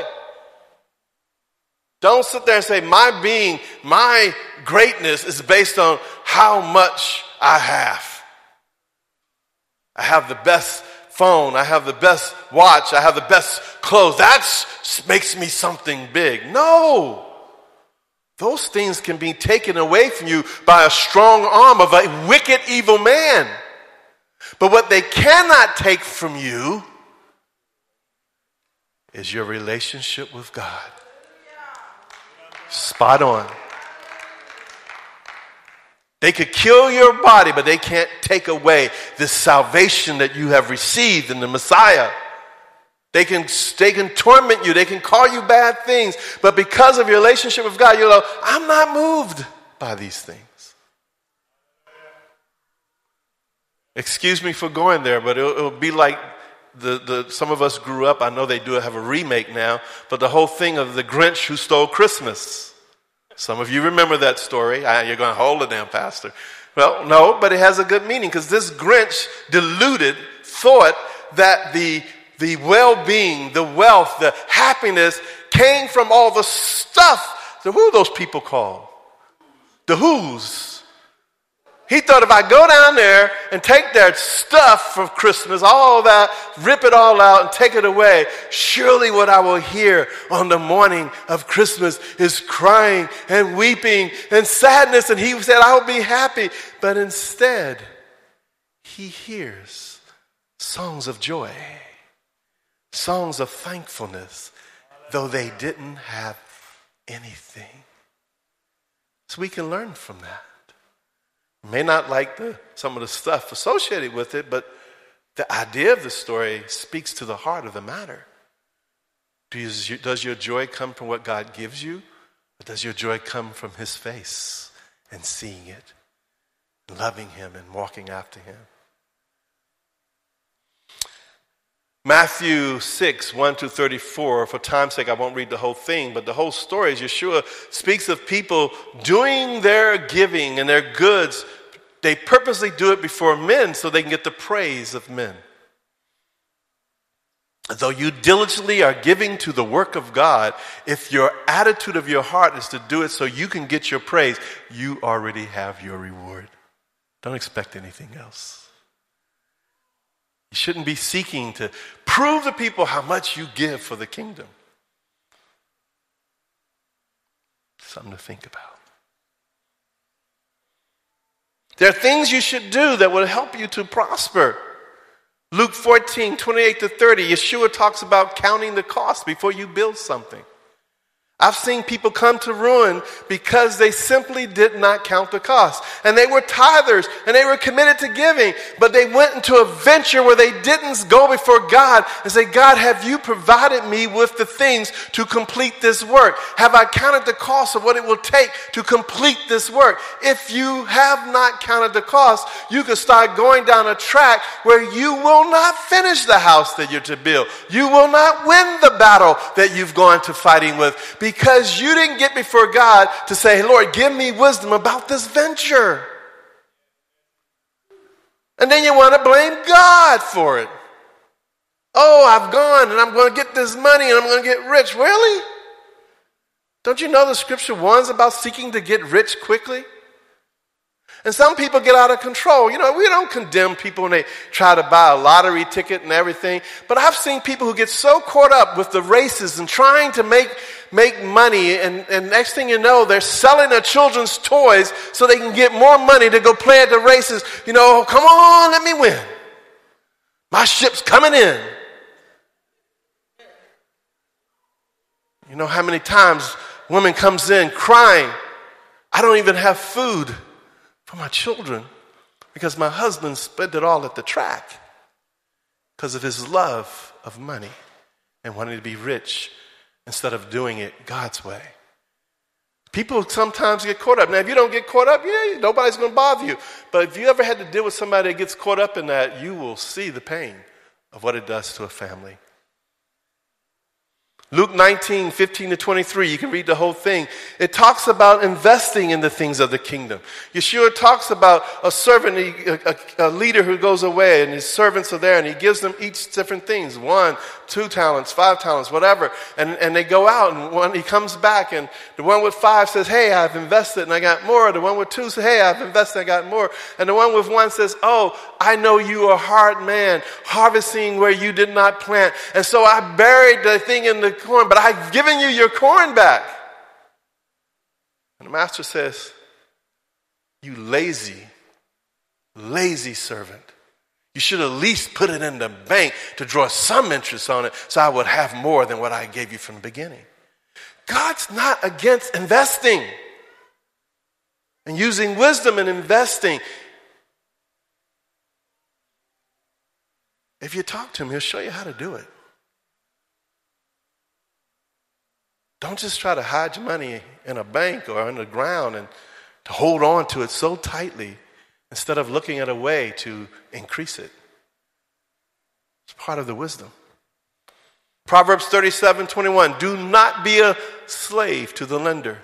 Don't sit there and say, my being, my greatness is based on how much I have. I have the best phone. I have the best watch. I have the best clothes. That makes me something big. No. Those things can be taken away from you by a strong arm of a wicked, evil man. But what they cannot take from you is your relationship with God. Spot on. They could kill your body, but they can't take away this salvation that you have received in the Messiah. They can torment you. They can call you bad things. But because of your relationship with God, you're like, I'm not moved by these things. Excuse me for going there, but it'll be like some of us grew up. I know they do have a remake now, but the whole thing of the Grinch who stole Christmas. Some of you remember that story. You're going to hold it down, Pastor. Well, no, but it has a good meaning because this Grinch thought that the well-being, the wealth, the happiness came from all the stuff. So who are those people called? The Who's. He thought if I go down there and take their stuff for Christmas, all that, rip it all out and take it away, surely what I will hear on the morning of Christmas is crying and weeping and sadness. And he said, I will be happy. But instead, he hears songs of joy, songs of thankfulness, though they didn't have anything. So we can learn from that. May not like some of the stuff associated with it, but the idea of the story speaks to the heart of the matter. Does your joy come from what God gives you? Or does your joy come from his face and seeing it, loving him and walking after him? Matthew 6, 1-34, for time's sake I won't read the whole thing, but the whole story is Yeshua speaks of people doing their giving and their goods. They purposely do it before men so they can get the praise of men. Though you diligently are giving to the work of God, if your attitude of your heart is to do it so you can get your praise, you already have your reward. Don't expect anything else. You shouldn't be seeking to prove to people how much you give for the kingdom. Something to think about. There are things you should do that will help you to prosper. Luke 14, 28 to 30, Yeshua talks about counting the cost before you build something. I've seen people come to ruin because they simply did not count the cost. And they were tithers and they were committed to giving, but they went into a venture where they didn't go before God and say, God, have you provided me with the things to complete this work? Have I counted the cost of what it will take to complete this work? If you have not counted the cost, you can start going down a track where you will not finish the house that you're to build. You will not win the battle that you've gone to fighting with, because you didn't get before God to say, Lord, give me wisdom about this venture. And then you want to blame God for it. Oh, I've gone and I'm going to get this money and I'm going to get rich. Really? Don't you know the scripture warns about seeking to get rich quickly? And some people get out of control. You know, we don't condemn people when they try to buy a lottery ticket and everything. But I've seen people who get so caught up with the races and trying to make money. And next thing you know, they're selling their children's toys so they can get more money to go play at the races. You know, come on, let me win. My ship's coming in. You know how many times women comes in crying, I don't even have food for my children because my husband spent it all at the track because of his love of money and wanting to be rich instead of doing it God's way. People sometimes get caught up. Now, if you don't get caught up, nobody's going to bother you. But if you ever had to deal with somebody that gets caught up in that, you will see the pain of what it does to a family. Luke 19, 15 to 23, you can read the whole thing. It talks about investing in the things of the kingdom. Yeshua talks about a servant, a leader who goes away and his servants are there and he gives them each different things. 1, 2 talents, 5 talents, whatever. And they go out and he comes back and the one with 5 says, hey, I've invested and I got more. The one with 2 says, hey, I've invested and I got more. And the one with 1 says, oh, I know you are a hard man, harvesting where you did not plant. And so I buried the thing in the corn, but I've given you your corn back. And the master says, you lazy servant. You should at least put it in the bank to draw some interest on it so I would have more than what I gave you from the beginning. God's not against investing and using wisdom in investing. If you talk to him, he'll show you how to do it. Don't just try to hide your money in a bank or on the ground and to hold on to it so tightly instead of looking at a way to increase it. It's part of the wisdom. Proverbs 37:21, do not be a slave to the lender.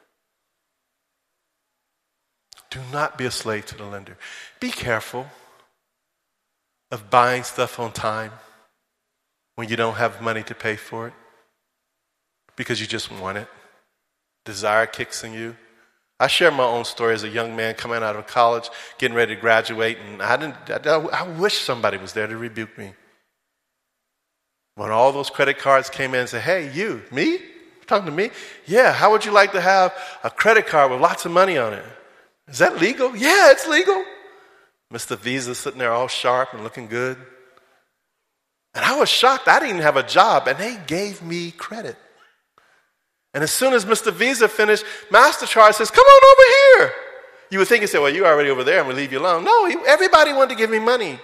Do not be a slave to the lender. Be careful of buying stuff on time when you don't have money to pay for it because you just want it. Desire kicks in you. I share my own story as a young man coming out of college, getting ready to graduate, and I wish somebody was there to rebuke me. When all those credit cards came in and said, hey, you, me? You're talking to me? Yeah, how would you like to have a credit card with lots of money on it? Is that legal? Yeah, it's legal. Mr. Visa sitting there all sharp and looking good. And I was shocked. I didn't have a job, and they gave me credit. And as soon as Mr. Visa finished, MasterCard says, come on over here. You would think he said, well, you're already over there. I'm going to leave you alone. No, everybody wanted to give me money.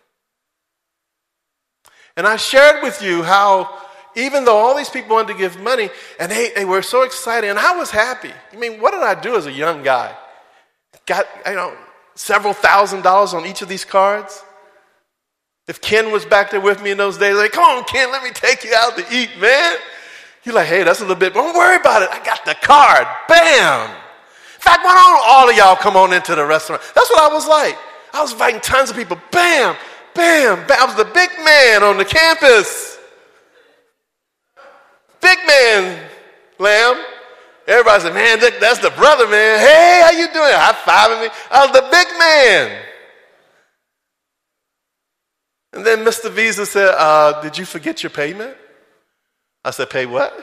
And I shared with you how even though all these people wanted to give money, and they were so excited, and I was happy. I mean, what did I do as a young guy? Got, several $1,000s on each of these cards. If Ken was back there with me in those days, like, come on, Ken, let me take you out to eat, man. You're like, hey, that's a little bit, but don't worry about it. I got the card. Bam. In fact, why don't all of y'all come on into the restaurant? That's what I was like. I was inviting tons of people. Bam, bam, bam. I was the big man on the campus. big man, Lamb. Everybody said, man, that's the brother, man. Hey, how you doing? High-fiving me. I was the big man. And then Mr. Visa said, did you forget your payment? I said, pay what?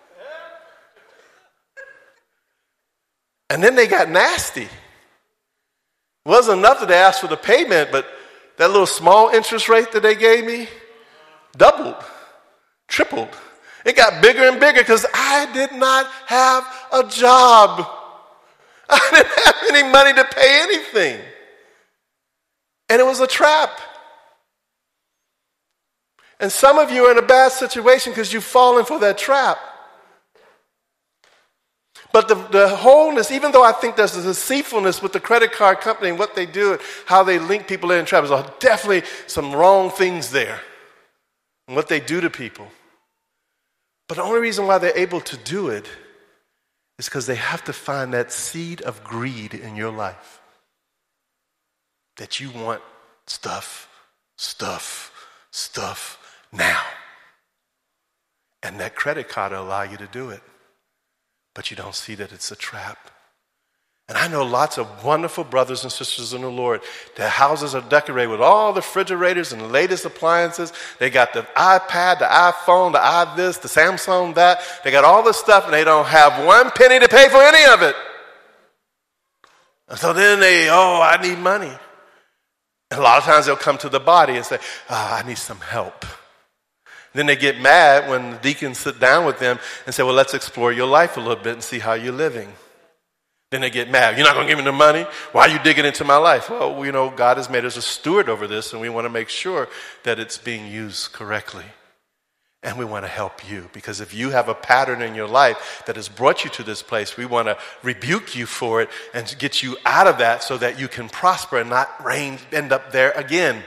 And then they got nasty. It wasn't enough that they asked for the payment, but that little small interest rate that they gave me doubled, tripled. It got bigger and bigger because I did not have a job. I didn't have any money to pay anything. And it was a trap. And some of you are in a bad situation because you've fallen for that trap. But the wholeness, even though I think there's a deceitfulness with the credit card company and what they do, how they link people in traps, there's definitely some wrong things there and what they do to people. But the only reason why they're able to do it is because they have to find that seed of greed in your life. That you want stuff now. And that credit card will allow you to do it. But you don't see that it's a trap. And I know lots of wonderful brothers and sisters in the Lord. Their houses are decorated with all the refrigerators and the latest appliances. They got the iPad, the iPhone, the this, the Samsung, that. They got all this stuff and they don't have one penny to pay for any of it. And so then I need money. And a lot of times they'll come to the body and say, I need some help. Then they get mad when the deacons sit down with them and say, well, let's explore your life a little bit and see how you're living. Then they get mad. You're not going to give me the money? Why are you digging into my life? Well, God has made us a steward over this, and we want to make sure that it's being used correctly. And we want to help you, because if you have a pattern in your life that has brought you to this place, we want to rebuke you for it and get you out of that so that you can prosper and not end up there again.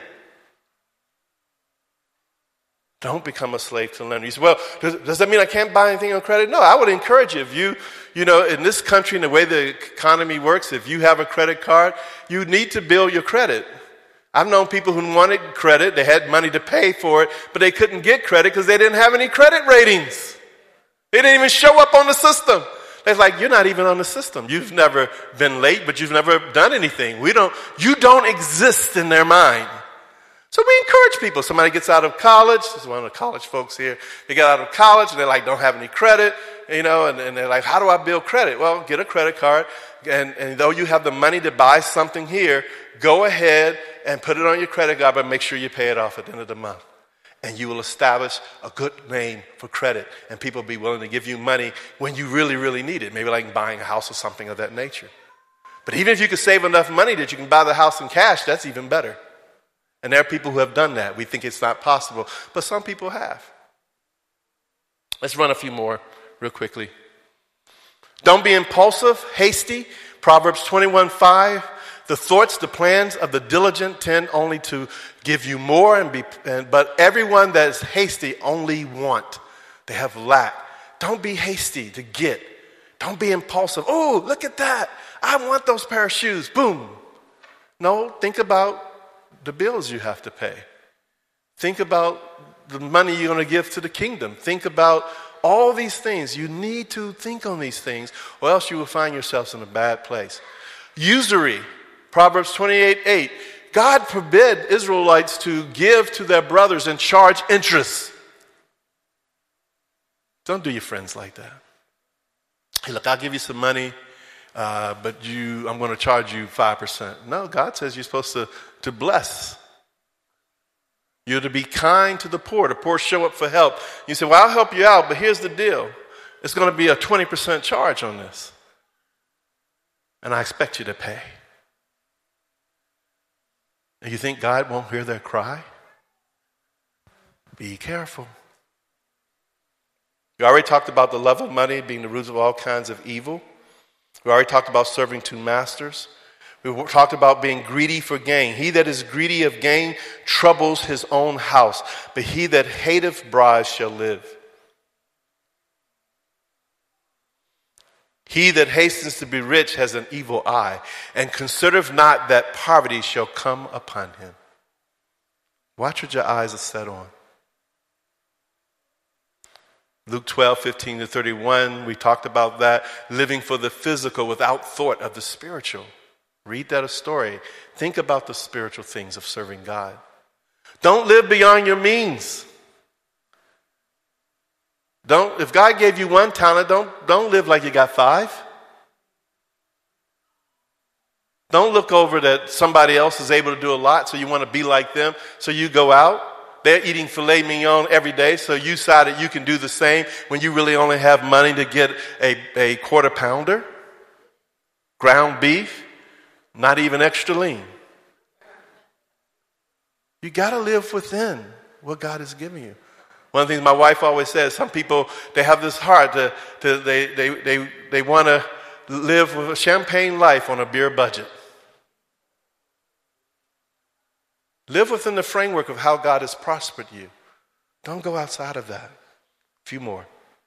Don't become a slave to lending. You say, well, does that mean I can't buy anything on credit? No, I would encourage you. If you know, in this country and the way the economy works, if you have a credit card, you need to build your credit. I've known people who wanted credit. They had money to pay for it, but they couldn't get credit because they didn't have any credit ratings. They didn't even show up on the system. They're like, you're not even on the system. You've never been late, but you've never done anything. You don't exist in their mind. So we encourage people. Somebody gets out of college. This is one of the college folks here. They get out of college and they don't have any credit, and they're like, how do I build credit? Well, get a credit card. And though you have the money to buy something here, go ahead and put it on your credit card, but make sure you pay it off at the end of the month. And you will establish a good name for credit. And people will be willing to give you money when you really, really need it. Maybe like buying a house or something of that nature. But even if you could save enough money that you can buy the house in cash, that's even better. And there are people who have done that. We think it's not possible, but some people have. Let's run a few more real quickly. Don't be impulsive, hasty. Proverbs 21:5. The thoughts, the plans of the diligent tend only to give you more, but everyone that is hasty only want. They have lack. Don't be hasty to get. Don't be impulsive. Oh, look at that. I want those pair of shoes. Boom. No, think about the bills you have to pay. Think about the money you're going to give to the kingdom. Think about all these things. You need to think on these things, or else you will find yourselves in a bad place. Usury, Proverbs 28:8. God forbid Israelites to give to their brothers and charge interest. Don't do your friends like that. Hey, look, I'll give you some money, but I'm going to charge you 5%. No, God says you're supposed to bless. You're to be kind to the poor. The poor show up for help. You say, well, I'll help you out, but here's the deal. It's going to be a 20% charge on this. And I expect you to pay. And you think God won't hear their cry? Be careful. We already talked about the love of money being the root of all kinds of evil. We already talked about serving two masters. We talked about being greedy for gain. He that is greedy of gain troubles his own house, but he that hateth bribes shall live. He that hastens to be rich has an evil eye, and considereth not that poverty shall come upon him. Watch what your eyes are set on. Luke 12:15-31, we talked about that. Living for the physical without thought of the spiritual. Read that story. Think about the spiritual things of serving God. Don't live beyond your means. If God gave you one talent, don't live like you got 5. Don't look over that somebody else is able to do a lot, so you want to be like them, so you go out. They're eating filet mignon every day, so you decided you can do the same when you really only have money to get a quarter pounder, ground beef, not even extra lean. You got to live within what God has given you. One of the things my wife always says, some people, they have this heart, they want to live with a champagne life on a beer budget. Live within the framework of how God has prospered you. Don't go outside of that. A few more.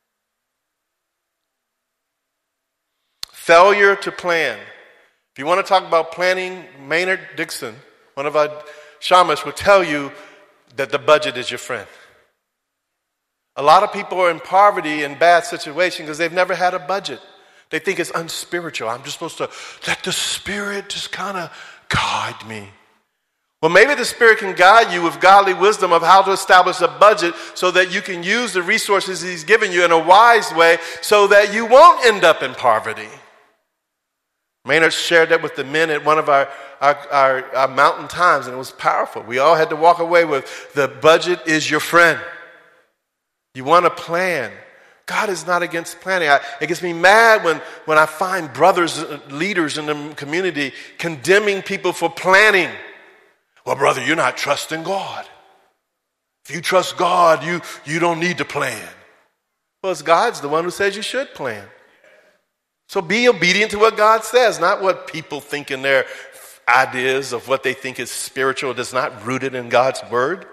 Failure to plan. If you want to talk about planning, Maynard Dixon, one of our shamans, will tell you that the budget is your friend. A lot of people are in poverty and bad situation because they've never had a budget. They think it's unspiritual. I'm just supposed to let the Spirit just kind of guide me. Well, maybe the Spirit can guide you with godly wisdom of how to establish a budget so that you can use the resources He's given you in a wise way so that you won't end up in poverty. Maynard shared that with the men at one of our mountain times, and it was powerful. We all had to walk away with the budget is your friend. You want to plan. God is not against planning. It gets me mad when I find brothers, leaders in the community condemning people for planning. Well, brother, you're not trusting God. If you trust God, you don't need to plan. Well, it's God's the one who says you should plan. So be obedient to what God says, not what people think in their ideas of what they think is spiritual that's not rooted in God's word.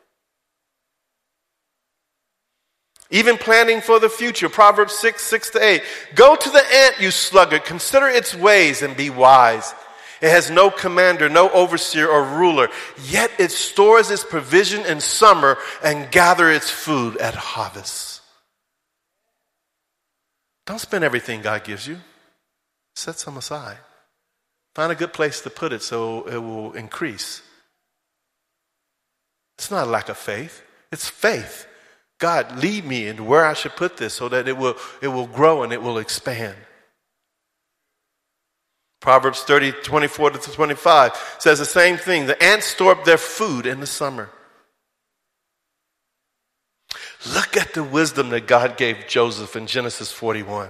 Even planning for the future. Proverbs 6:6-8. Go to the ant, you sluggard. Consider its ways and be wise. It has no commander, no overseer or ruler. Yet it stores its provision in summer and gather its food at harvest. Don't spend everything God gives you. Set some aside. Find a good place to put it so it will increase. It's not a lack of faith. It's faith. God, lead me into where I should put this so that it will grow and it will expand. Proverbs 30:24-25 says the same thing. The ants store up their food in the summer. Look at the wisdom that God gave Joseph in Genesis 41.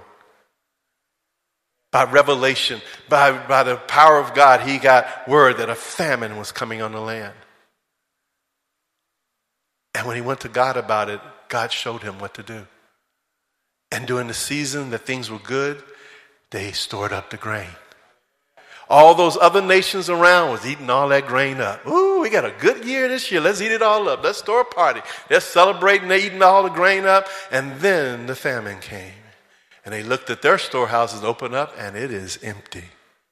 By revelation, by the power of God, he got word that a famine was coming on the land. And when he went to God about it, God showed him what to do. And during the season that things were good, they stored up the grain. All those other nations around was eating all that grain up. Ooh, we got a good year this year. Let's eat it all up. Let's throw a party. They're celebrating. They're eating all the grain up. And then the famine came. And they looked at their storehouses open up, and it is empty.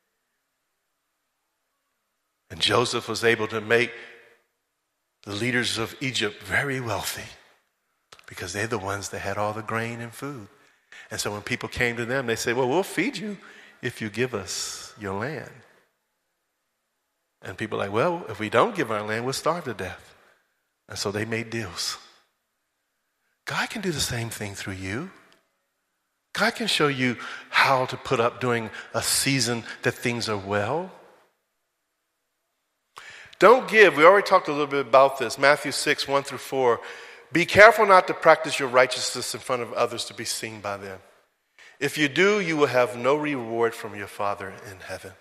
And Joseph was able to make the leaders of Egypt very wealthy because they're the ones that had all the grain and food. And so when people came to them, they said, well, we'll feed you if you give us your land. And people are like, well, if we don't give our land, we'll starve to death. And so they made deals. God can do the same thing through you. God can show you how to put up during a season that things are well. Don't give. We already talked a little bit about this. Matthew 6:1-4. Be careful not to practice your righteousness in front of others to be seen by them. If you do, you will have no reward from your Father in heaven.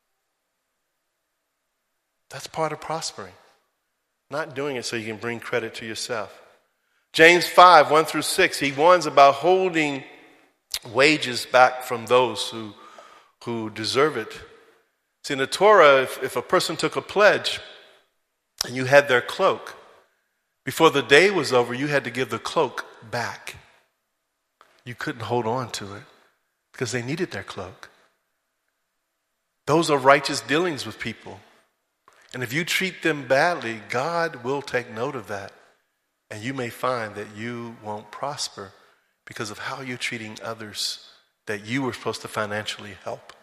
That's part of prospering. Not doing it so you can bring credit to yourself. James 5:1-6, he warns about holding wages back from those who deserve it. See, in the Torah, if a person took a pledge and you had their cloak, before the day was over, you had to give the cloak back. You couldn't hold on to it because they needed their cloak. Those are righteous dealings with people. And if you treat them badly, God will take note of that. And you may find that you won't prosper because of how you're treating others that you were supposed to financially help.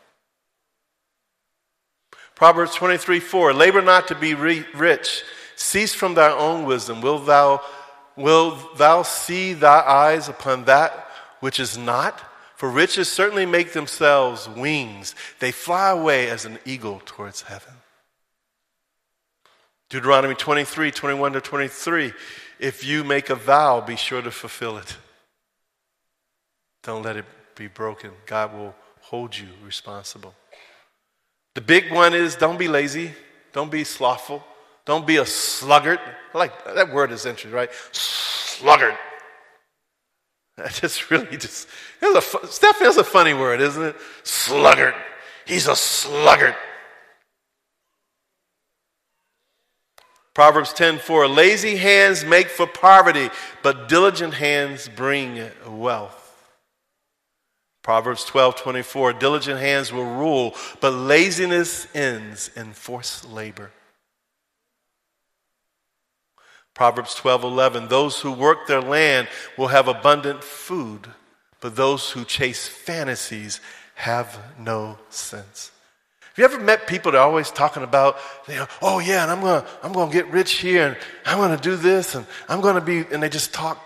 Proverbs 23:4, labor not to be rich. Cease from thy own wisdom. Will thou see thy eyes upon that which is not? For riches certainly make themselves wings. They fly away as an eagle towards heaven. Deuteronomy 23:21-23. If you make a vow, be sure to fulfill it. Don't let it be broken. God will hold you responsible. The big one is don't be lazy. Don't be slothful. Don't be a sluggard. I like that word is interesting, right? Sluggard. That just really Stephanie, that's a funny word, isn't it? Sluggard. He's a sluggard. Proverbs 10:4, lazy hands make for poverty, but diligent hands bring wealth. Proverbs 12:24, diligent hands will rule, but laziness ends in forced labor. Proverbs 12:11, those who work their land will have abundant food, but those who chase fantasies have no sense. Have you ever met people that are always talking about, oh yeah, and I'm gonna get rich here, and I'm gonna do this, and I'm gonna be, and they just talk.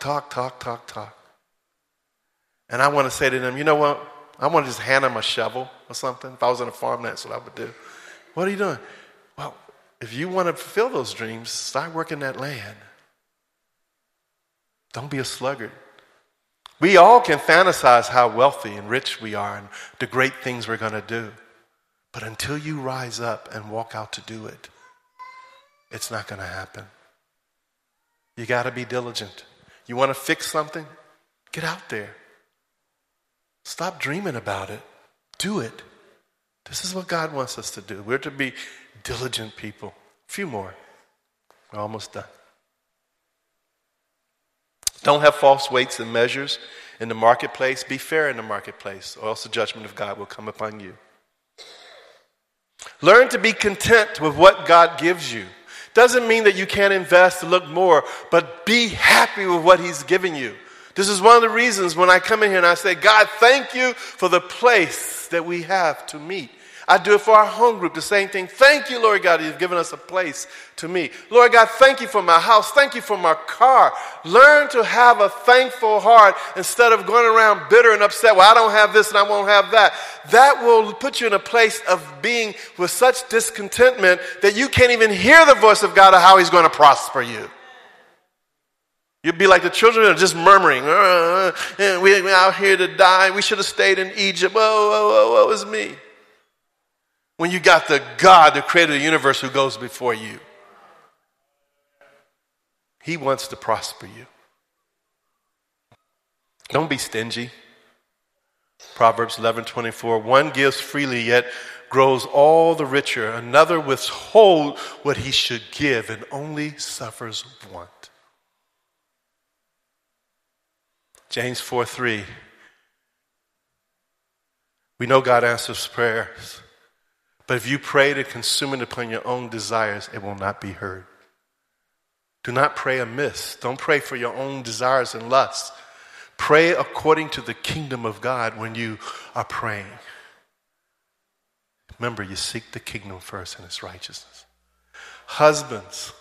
And I want to say to them, you know what? I want to just hand them a shovel or something. If I was on a farm, that's what I would do. What are you doing? Well, if you want to fulfill those dreams, start working that land. Don't be a sluggard. We all can fantasize how wealthy and rich we are and the great things we're going to do. But until you rise up and walk out to do it, it's not going to happen. You got to be diligent. You want to fix something? Get out there. Stop dreaming about it. Do it. This is what God wants us to do. We're to be diligent people. A few more. We're almost done. Don't have false weights and measures in the marketplace. Be fair in the marketplace, or else the judgment of God will come upon you. Learn to be content with what God gives you. Doesn't mean that you can't invest to look more, but be happy with what He's given you. This is one of the reasons when I come in here and I say, God, thank you for the place that we have to meet. I do it for our home group, the same thing. Thank you, Lord God, you've given us a place to meet. Lord God, thank you for my house. Thank you for my car. Learn to have a thankful heart instead of going around bitter and upset. Well, I don't have this and I won't have that. That will put you in a place of being with such discontentment that you can't even hear the voice of God of how He's going to prosper you. You'd be like the children that are just murmuring, we're out here to die. We should have stayed in Egypt. Woe is me. When you got the God that created the universe who goes before you. He wants to prosper you. Don't be stingy. Proverbs 11:24, one gives freely yet grows all the richer. Another withholds what he should give and only suffers want. James 4:3. We know God answers prayers. But if you pray to consume it upon your own desires, it will not be heard. Do not pray amiss. Don't pray for your own desires and lusts. Pray according to the kingdom of God when you are praying. Remember, you seek the kingdom first and its righteousness. Husbands,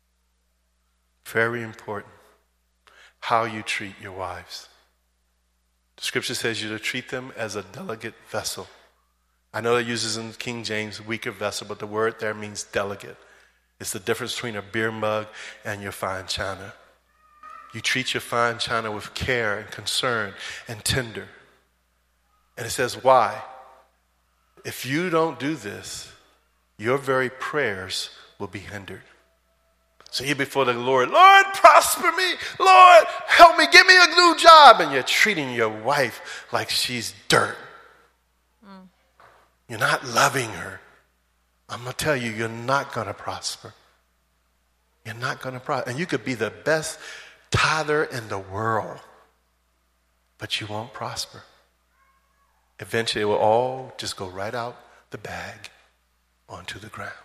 very important, how you treat your wives. The scripture says you're to treat them as a delicate vessel. I know it uses in King James weaker vessel, but the word there means delicate. It's the difference between a beer mug and your fine china. You treat your fine china with care and concern and tender. And it says, why? If you don't do this, your very prayers will be hindered. So you're before the Lord, Lord, prosper me. Lord, help me. Give me a new job. And you're treating your wife like she's dirt. You're not loving her. I'm going to tell you, you're not going to prosper. You're not going to prosper. And you could be the best tither in the world, but you won't prosper. Eventually, it will all just go right out the bag onto the ground.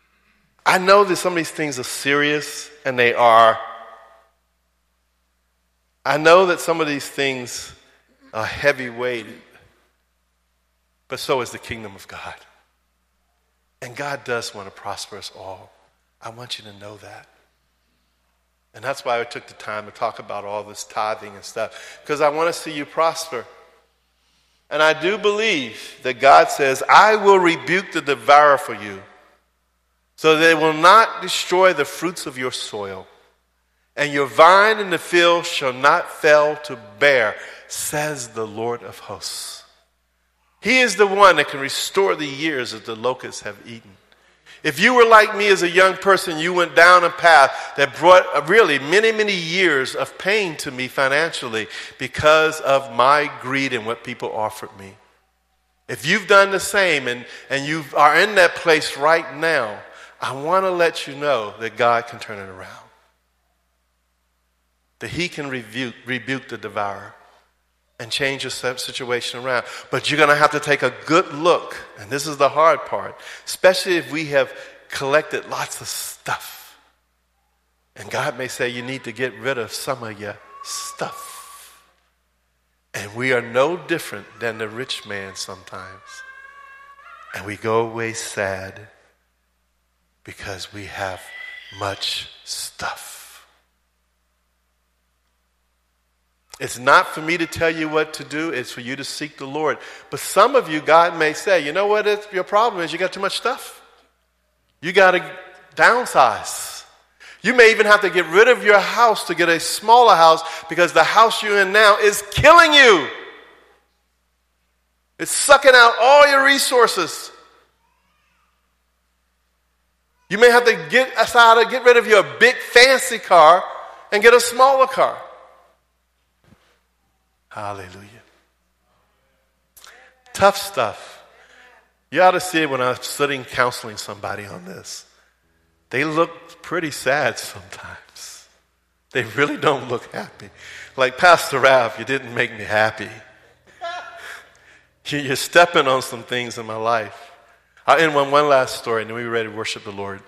I know that some of these things are serious, and they are. I know that some of these things are heavy weighted, but so is the kingdom of God. And God does want to prosper us all. I want you to know that. And that's why I took the time to talk about all this tithing and stuff, because I want to see you prosper. And I do believe that God says, I will rebuke the devourer for you, so they will not destroy the fruits of your soil, and your vine in the field shall not fail to bear, says the Lord of hosts. He is the one that can restore the years that the locusts have eaten. If you were like me as a young person, you went down a path that brought really many, many years of pain to me financially because of my greed and what people offered me. If you've done the same and you are in that place right now, I want to let you know that God can turn it around. That he can rebuke the devourer and change your situation around. But you're going to have to take a good look, and this is the hard part, especially if we have collected lots of stuff. And God may say you need to get rid of some of your stuff. And we are no different than the rich man sometimes. And we go away sad because we have much stuff. It's not for me to tell you what to do. It's for you to seek the Lord. But some of you, God may say, you know what your problem is? You got too much stuff. You got to downsize. You may even have to get rid of your house to get a smaller house because the house you're in now is killing you. It's sucking out all your resources. You may have to get rid of your big fancy car and get a smaller car. Hallelujah. Tough stuff. You ought to see it when I was sitting counseling somebody on this. They look pretty sad sometimes. They really don't look happy. Like, Pastor Ralph, you didn't make me happy. You're stepping on some things in my life. I'll end one last story, and then we're ready to worship the Lord.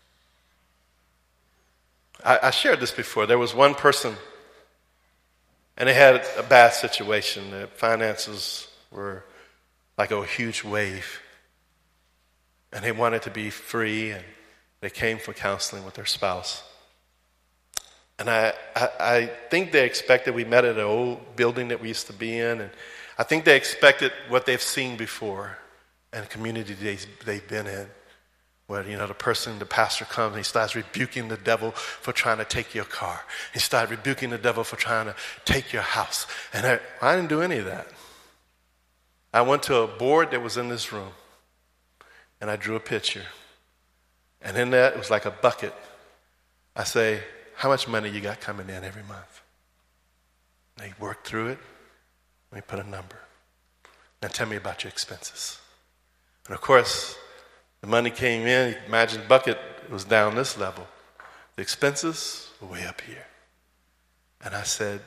I shared this before. There was one person, and they had a bad situation. Their finances were like a huge wave. And they wanted to be free, and they came for counseling with their spouse. And I think they expected, we met at an old building that we used to be in, and I think they expected what they've seen before and the community they've been in. Where, the pastor comes and he starts rebuking the devil for trying to take your car. He started rebuking the devil for trying to take your house. And I didn't do any of that. I went to a board that was in this room, and I drew a picture. And in that, it was like a bucket. I say, how much money you got coming in every month? And they worked through it. Let me put a number. Now tell me about your expenses. And of course, the money came in. You can imagine the bucket was down this level. The expenses were way up here. And I said,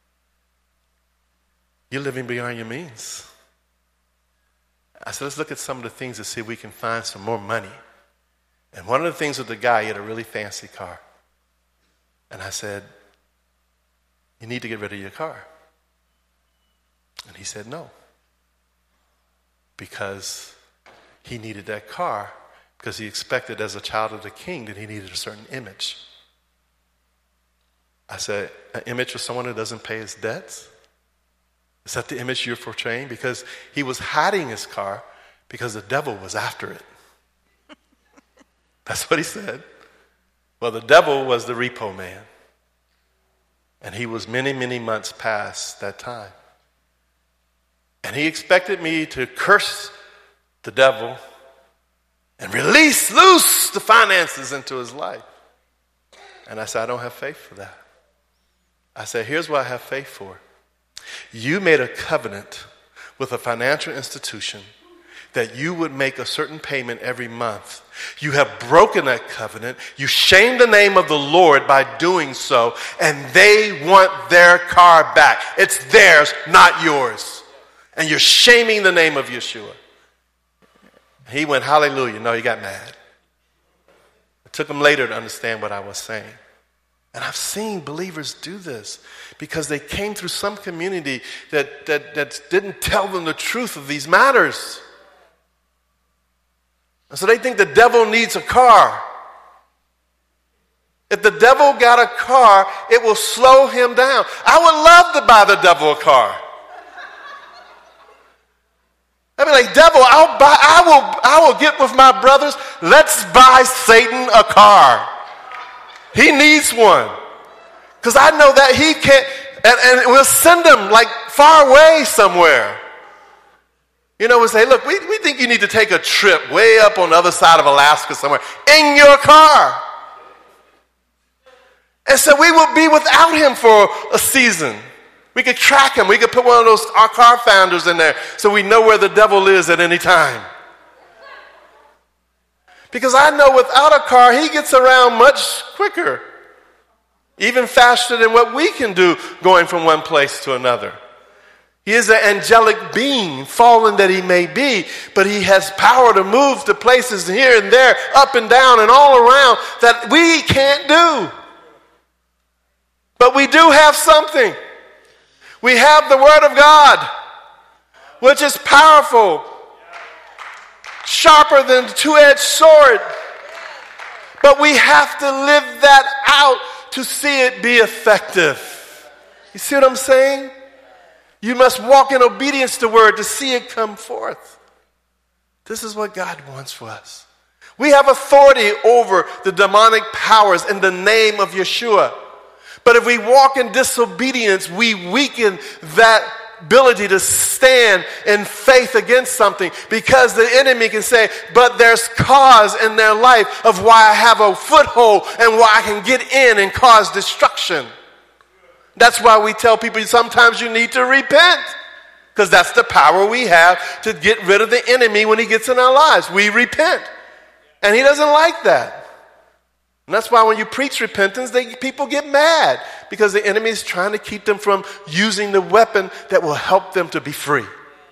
you're living beyond your means. I said, let's look at some of the things to see if we can find some more money. And one of the things with the guy, he had a really fancy car. And I said, you need to get rid of your car. And he said no. Because he needed that car because he expected as a child of the king that he needed a certain image. I said, an image of someone who doesn't pay his debts? Is that the image you're portraying? Because he was hiding his car because the devil was after it. That's what he said. Well, the devil was the repo man. And he was many, many months past that time. And he expected me to curse the devil and loose the finances into his life. And I said, I don't have faith for that. I said, here's what I have faith for. You made a covenant with a financial institution that you would make a certain payment every month. You have broken that covenant. You shamed the name of the Lord by doing so, and they want their car back. It's theirs, not yours. And you're shaming the name of Yeshua. He went, hallelujah. No, he got mad. It took him later to understand what I was saying. And I've seen believers do this because they came through some community that didn't tell them the truth of these matters. And so they think the devil needs a car. If the devil got a car, it will slow him down. I would love to buy the devil a car. I mean, like, devil, I will get with my brothers. Let's buy Satan a car. He needs one. Because I know that he can't, and we'll send him like far away somewhere. You know, we'll say, look, we think you need to take a trip way up on the other side of Alaska somewhere in your car. And so we will be without him for a season. We could track him. We could put one of those our car founders in there so we know where the devil is at any time. Because I know without a car, he gets around much quicker. Even faster than what we can do going from one place to another. He is an angelic being, fallen that he may be, but he has power to move to places here and there, up and down and all around that we can't do. But we do have something. We have the Word of God, which is powerful, sharper than a two-edged sword. But we have to live that out to see it be effective. You see what I'm saying? You must walk in obedience to the Word to see it come forth. This is what God wants for us. We have authority over the demonic powers in the name of Yeshua. But if we walk in disobedience, we weaken that ability to stand in faith against something, because the enemy can say, but there's cause in their life of why I have a foothold and why I can get in and cause destruction. That's why we tell people sometimes you need to repent, because that's the power we have to get rid of the enemy when he gets in our lives. We repent. And he doesn't like that. And that's why when you preach repentance, people get mad, because the enemy is trying to keep them from using the weapon that will help them to be free.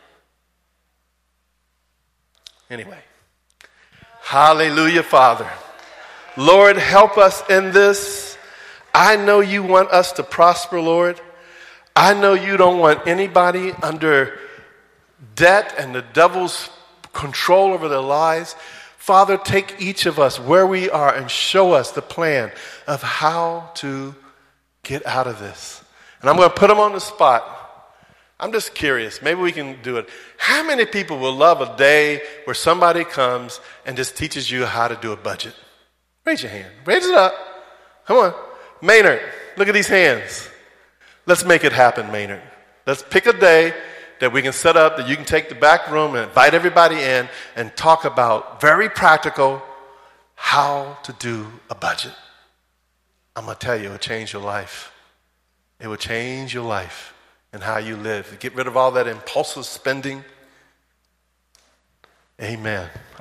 Anyway, hallelujah, Father. Lord, help us in this. I know you want us to prosper, Lord. I know you don't want anybody under debt and the devil's control over their lives. Father, take each of us where we are and show us the plan of how to get out of this. And I'm going to put them on the spot. I'm just curious. Maybe we can do it. How many people will love a day where somebody comes and just teaches you how to do a budget? Raise your hand. Raise it up. Come on. Maynard, look at these hands. Let's make it happen, Maynard. Let's pick a day that we can set up, that you can take the back room and invite everybody in and talk about very practical how to do a budget. I'm going to tell you, it will change your life. It will change your life and how you live. Get rid of all that impulsive spending. Amen.